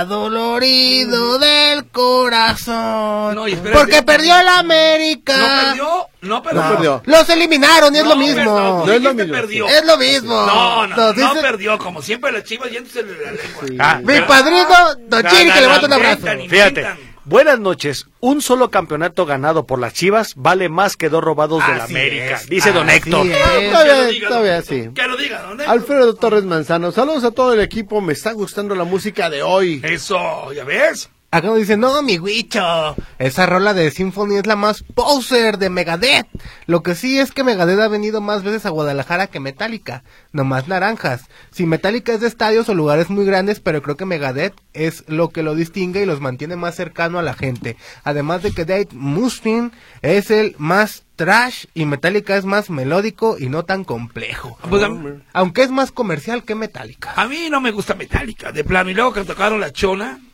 Speaker 5: adolorido del corazón.
Speaker 4: No, y espérate.
Speaker 5: Porque perdió el América.
Speaker 4: No perdió, no perdió.
Speaker 6: No perdió.
Speaker 5: Los eliminaron y es
Speaker 4: No,
Speaker 5: lo mismo.
Speaker 4: perdón, tú
Speaker 6: No es lo
Speaker 4: dijiste
Speaker 6: mismo.
Speaker 4: perdió.
Speaker 5: Es lo mismo.
Speaker 4: No, no,
Speaker 5: Nos
Speaker 4: no
Speaker 5: dice-
Speaker 4: perdió, como siempre las Chivas yéndose de la lengua.
Speaker 6: Sí.
Speaker 3: Ah,
Speaker 5: Mi
Speaker 3: pero-
Speaker 5: padrino, Don
Speaker 3: No,
Speaker 5: Chiri,
Speaker 3: no,
Speaker 5: que le
Speaker 3: no,
Speaker 5: manda un abrazo.
Speaker 4: inventan,
Speaker 3: Fíjate,
Speaker 4: inventan.
Speaker 3: buenas noches. Un solo campeonato ganado por las Chivas vale más que dos robados de la
Speaker 5: Así
Speaker 3: América,
Speaker 5: es,
Speaker 3: dice don
Speaker 5: así
Speaker 3: Héctor.
Speaker 5: es.
Speaker 6: Ah,
Speaker 4: Que lo
Speaker 6: todavía,
Speaker 4: diga,
Speaker 6: todavía
Speaker 4: don-
Speaker 6: sí.
Speaker 4: Que lo diga, ¿dónde?
Speaker 6: Alfredo Torres Manzano, saludos a todo el equipo, me está gustando la música de hoy.
Speaker 4: Eso, ¿ya ves?
Speaker 5: Acá nos dice, no, mi Huicho, esa rola de Symphony es la más poser de Megadeth. Lo que sí es que Megadeth ha venido más veces a Guadalajara que Metallica, nomás naranjas. Si Metallica es de estadios o lugares muy grandes, pero creo que Megadeth es lo que lo distingue y los mantiene más cercano a la gente. Además de que Dave Mustaine es el más trash y Metallica es más melódico y no tan complejo.
Speaker 4: Pues a,
Speaker 5: Aunque es más comercial que Metallica.
Speaker 4: a mí no me gusta Metallica, de plano. Y luego que tocaron la chona,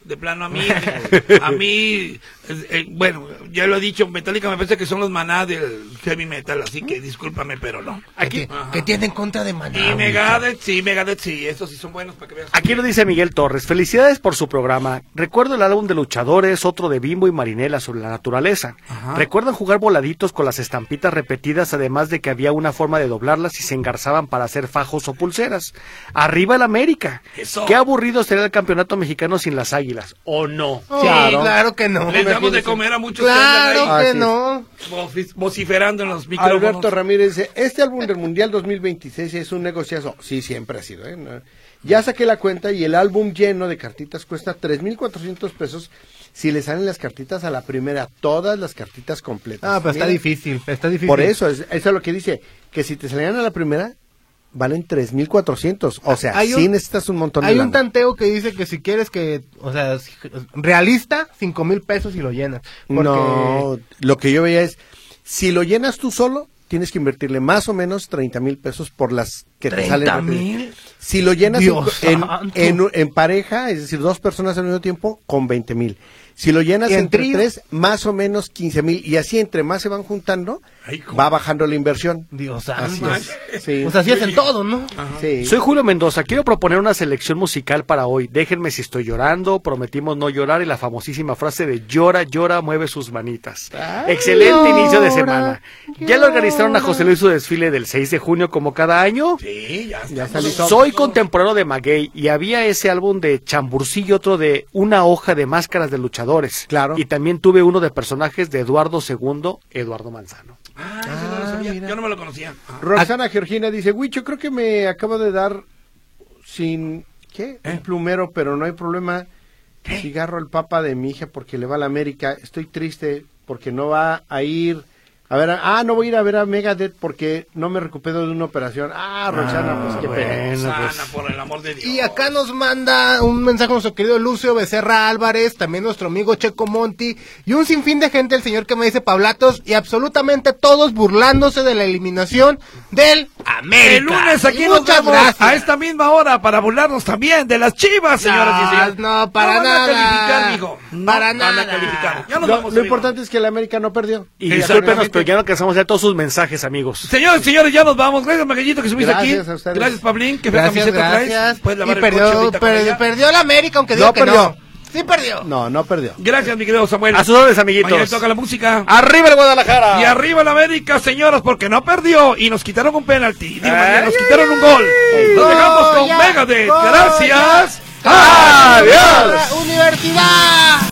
Speaker 4: De plano a mí, a mí, eh, eh, bueno, ya lo he dicho, Metallica me parece que son los Maná del heavy metal, así que discúlpame, pero no.
Speaker 5: Aquí, ¿qué tiene en contra de Maná?
Speaker 4: Y Megadeth, sí, Megadeth, sí, esos sí son buenos para que veas.
Speaker 3: Aquí lo dice Miguel Torres, felicidades por su programa. Recuerdo el álbum de Luchadores, otro de Bimbo y Marinela sobre la naturaleza.
Speaker 4: Ajá.
Speaker 3: Recuerdan jugar voladitos con las estampitas repetidas, además de que había una forma de doblarlas y se engarzaban para hacer fajos o pulseras. Arriba el América.
Speaker 4: Eso.
Speaker 3: Qué aburrido sería el campeonato mexicano sin las Águilas. ¿O no?
Speaker 5: Oh,
Speaker 6: Claro.
Speaker 5: claro que no.
Speaker 4: Les damos de comer a muchos
Speaker 5: Claro
Speaker 4: que andan
Speaker 5: que
Speaker 6: Así es.
Speaker 5: no.
Speaker 4: ahí vociferando en los micrófonos.
Speaker 6: Alberto Ramírez dice, este álbum del Mundial dos mil veintiséis es un negociazo. Sí, siempre ha sido, ¿eh? No. Ya saqué la cuenta y el álbum lleno de cartitas cuesta tres mil cuatrocientos pesos si le salen las cartitas a la primera, todas las cartitas completas.
Speaker 5: Ah, pero está
Speaker 6: Mira,
Speaker 5: difícil, está difícil.
Speaker 6: Por eso, es, eso es lo que dice, que si te salían a la primera, valen tres mil cuatrocientos. O sea,
Speaker 5: Hay un-
Speaker 6: sí necesitas un montón de
Speaker 5: Hay un
Speaker 6: lana.
Speaker 5: tanteo que dice que si quieres que, o sea, si- realista, cinco mil pesos y lo llenas. Porque
Speaker 6: No, lo que yo veía es, si lo llenas tú solo, tienes que invertirle más o menos treinta mil pesos por las que te salen.
Speaker 5: ¿treinta
Speaker 6: rápido.
Speaker 5: mil?
Speaker 6: Si lo llenas en,
Speaker 5: Dios
Speaker 6: en,
Speaker 5: santo.
Speaker 6: en- en pareja, es decir, dos personas al mismo tiempo, con veinte mil. Si lo llenas
Speaker 5: ¿Y en
Speaker 6: entre
Speaker 5: trío?
Speaker 6: tres, más o menos quince mil. Y así entre más se van juntando,
Speaker 4: Ay, ¿cómo?
Speaker 6: va bajando la inversión.
Speaker 5: Dios
Speaker 6: Así
Speaker 5: santo.
Speaker 6: es. Sí.
Speaker 5: Pues así hacen todo, ¿no?
Speaker 6: Sí.
Speaker 3: Soy Julio Mendoza, quiero proponer una selección musical para hoy. Déjenme si estoy llorando, prometimos no llorar y la famosísima frase de llora, llora, mueve sus manitas.
Speaker 6: Ay,
Speaker 3: Excelente
Speaker 5: llora,
Speaker 3: inicio de semana. ¿Ya lo organizaron a
Speaker 5: llora.
Speaker 3: José Luis su desfile del seis de junio como cada año?
Speaker 4: Sí, ya está.
Speaker 6: Ya salí todo.
Speaker 3: Soy contemporáneo de Maguey y había ese álbum de Chambursí y otro de Una hoja de máscaras de luchadores.
Speaker 6: Claro.
Speaker 3: Y también tuve uno de personajes de Eduardo segundo, Eduardo Manzano.
Speaker 4: Ah, ese no lo sabía.
Speaker 6: mira.
Speaker 4: Yo no me lo conocía. Ah.
Speaker 6: Roxana Georgina dice, Huicho, creo que me acabo de dar sin, ¿qué?
Speaker 4: ¿Eh?
Speaker 6: Un plumero, pero no hay problema. Cigarro al papa de mi hija porque le va a la América. Estoy triste porque no va a ir a ver, a- ah, no voy a ir a ver a Megadeth porque no me recupero de una operación. Ah, Roxana, pues qué pena.
Speaker 4: Sana, por el amor de Dios.
Speaker 5: Y acá nos manda un mensaje nuestro querido Lucio Becerra Álvarez, también nuestro amigo Checo Monti, y un sinfín de gente, el señor que me dice Pablatos, y absolutamente todos burlándose de la eliminación del América.
Speaker 4: El lunes aquí
Speaker 5: Y
Speaker 4: nos
Speaker 5: muchas
Speaker 4: vemos
Speaker 5: gracias.
Speaker 4: a esta misma hora para burlarnos también de las Chivas, señoras y señores.
Speaker 5: No, para
Speaker 4: no van
Speaker 5: nada.
Speaker 4: a calificar, mijo. No
Speaker 5: Para
Speaker 4: van
Speaker 5: nada.
Speaker 4: a calificar. Ya nos
Speaker 6: Lo,
Speaker 4: vamos,
Speaker 6: lo
Speaker 4: amigo.
Speaker 6: importante es que el América no perdió.
Speaker 3: Y
Speaker 4: Exactamente.
Speaker 3: discúlpenos, pero ya no alcanzamos ya todos sus mensajes, amigos.
Speaker 4: Señores, señores, ya nos vamos. Gracias, Maguellito, que subiste
Speaker 6: Gracias
Speaker 4: aquí.
Speaker 6: a ustedes.
Speaker 4: Gracias, Pablín, que fue
Speaker 5: Gracias,
Speaker 4: camiseta
Speaker 5: gracias.
Speaker 4: traes. Puedes lavar
Speaker 5: Y
Speaker 4: el coche
Speaker 5: perdió,
Speaker 4: ahorita con
Speaker 5: per-
Speaker 4: ella.
Speaker 5: perdió el América, aunque diga
Speaker 6: No
Speaker 5: que
Speaker 6: perdió.
Speaker 5: no. Sí perdió.
Speaker 6: No, no perdió.
Speaker 4: Gracias, mi querido Samuel.
Speaker 3: A sus órdenes, amiguitos.
Speaker 4: Mañana toca la música.
Speaker 3: ¡Arriba el Guadalajara!
Speaker 4: Y arriba la América, señoras, porque no perdió y nos quitaron un penalti. Digo, María, nos quitaron un gol. Nos dejamos con
Speaker 5: ya,
Speaker 4: Megadeth.
Speaker 5: gol,
Speaker 4: Gracias.
Speaker 5: ya.
Speaker 3: ¡Adiós!
Speaker 5: Universidad.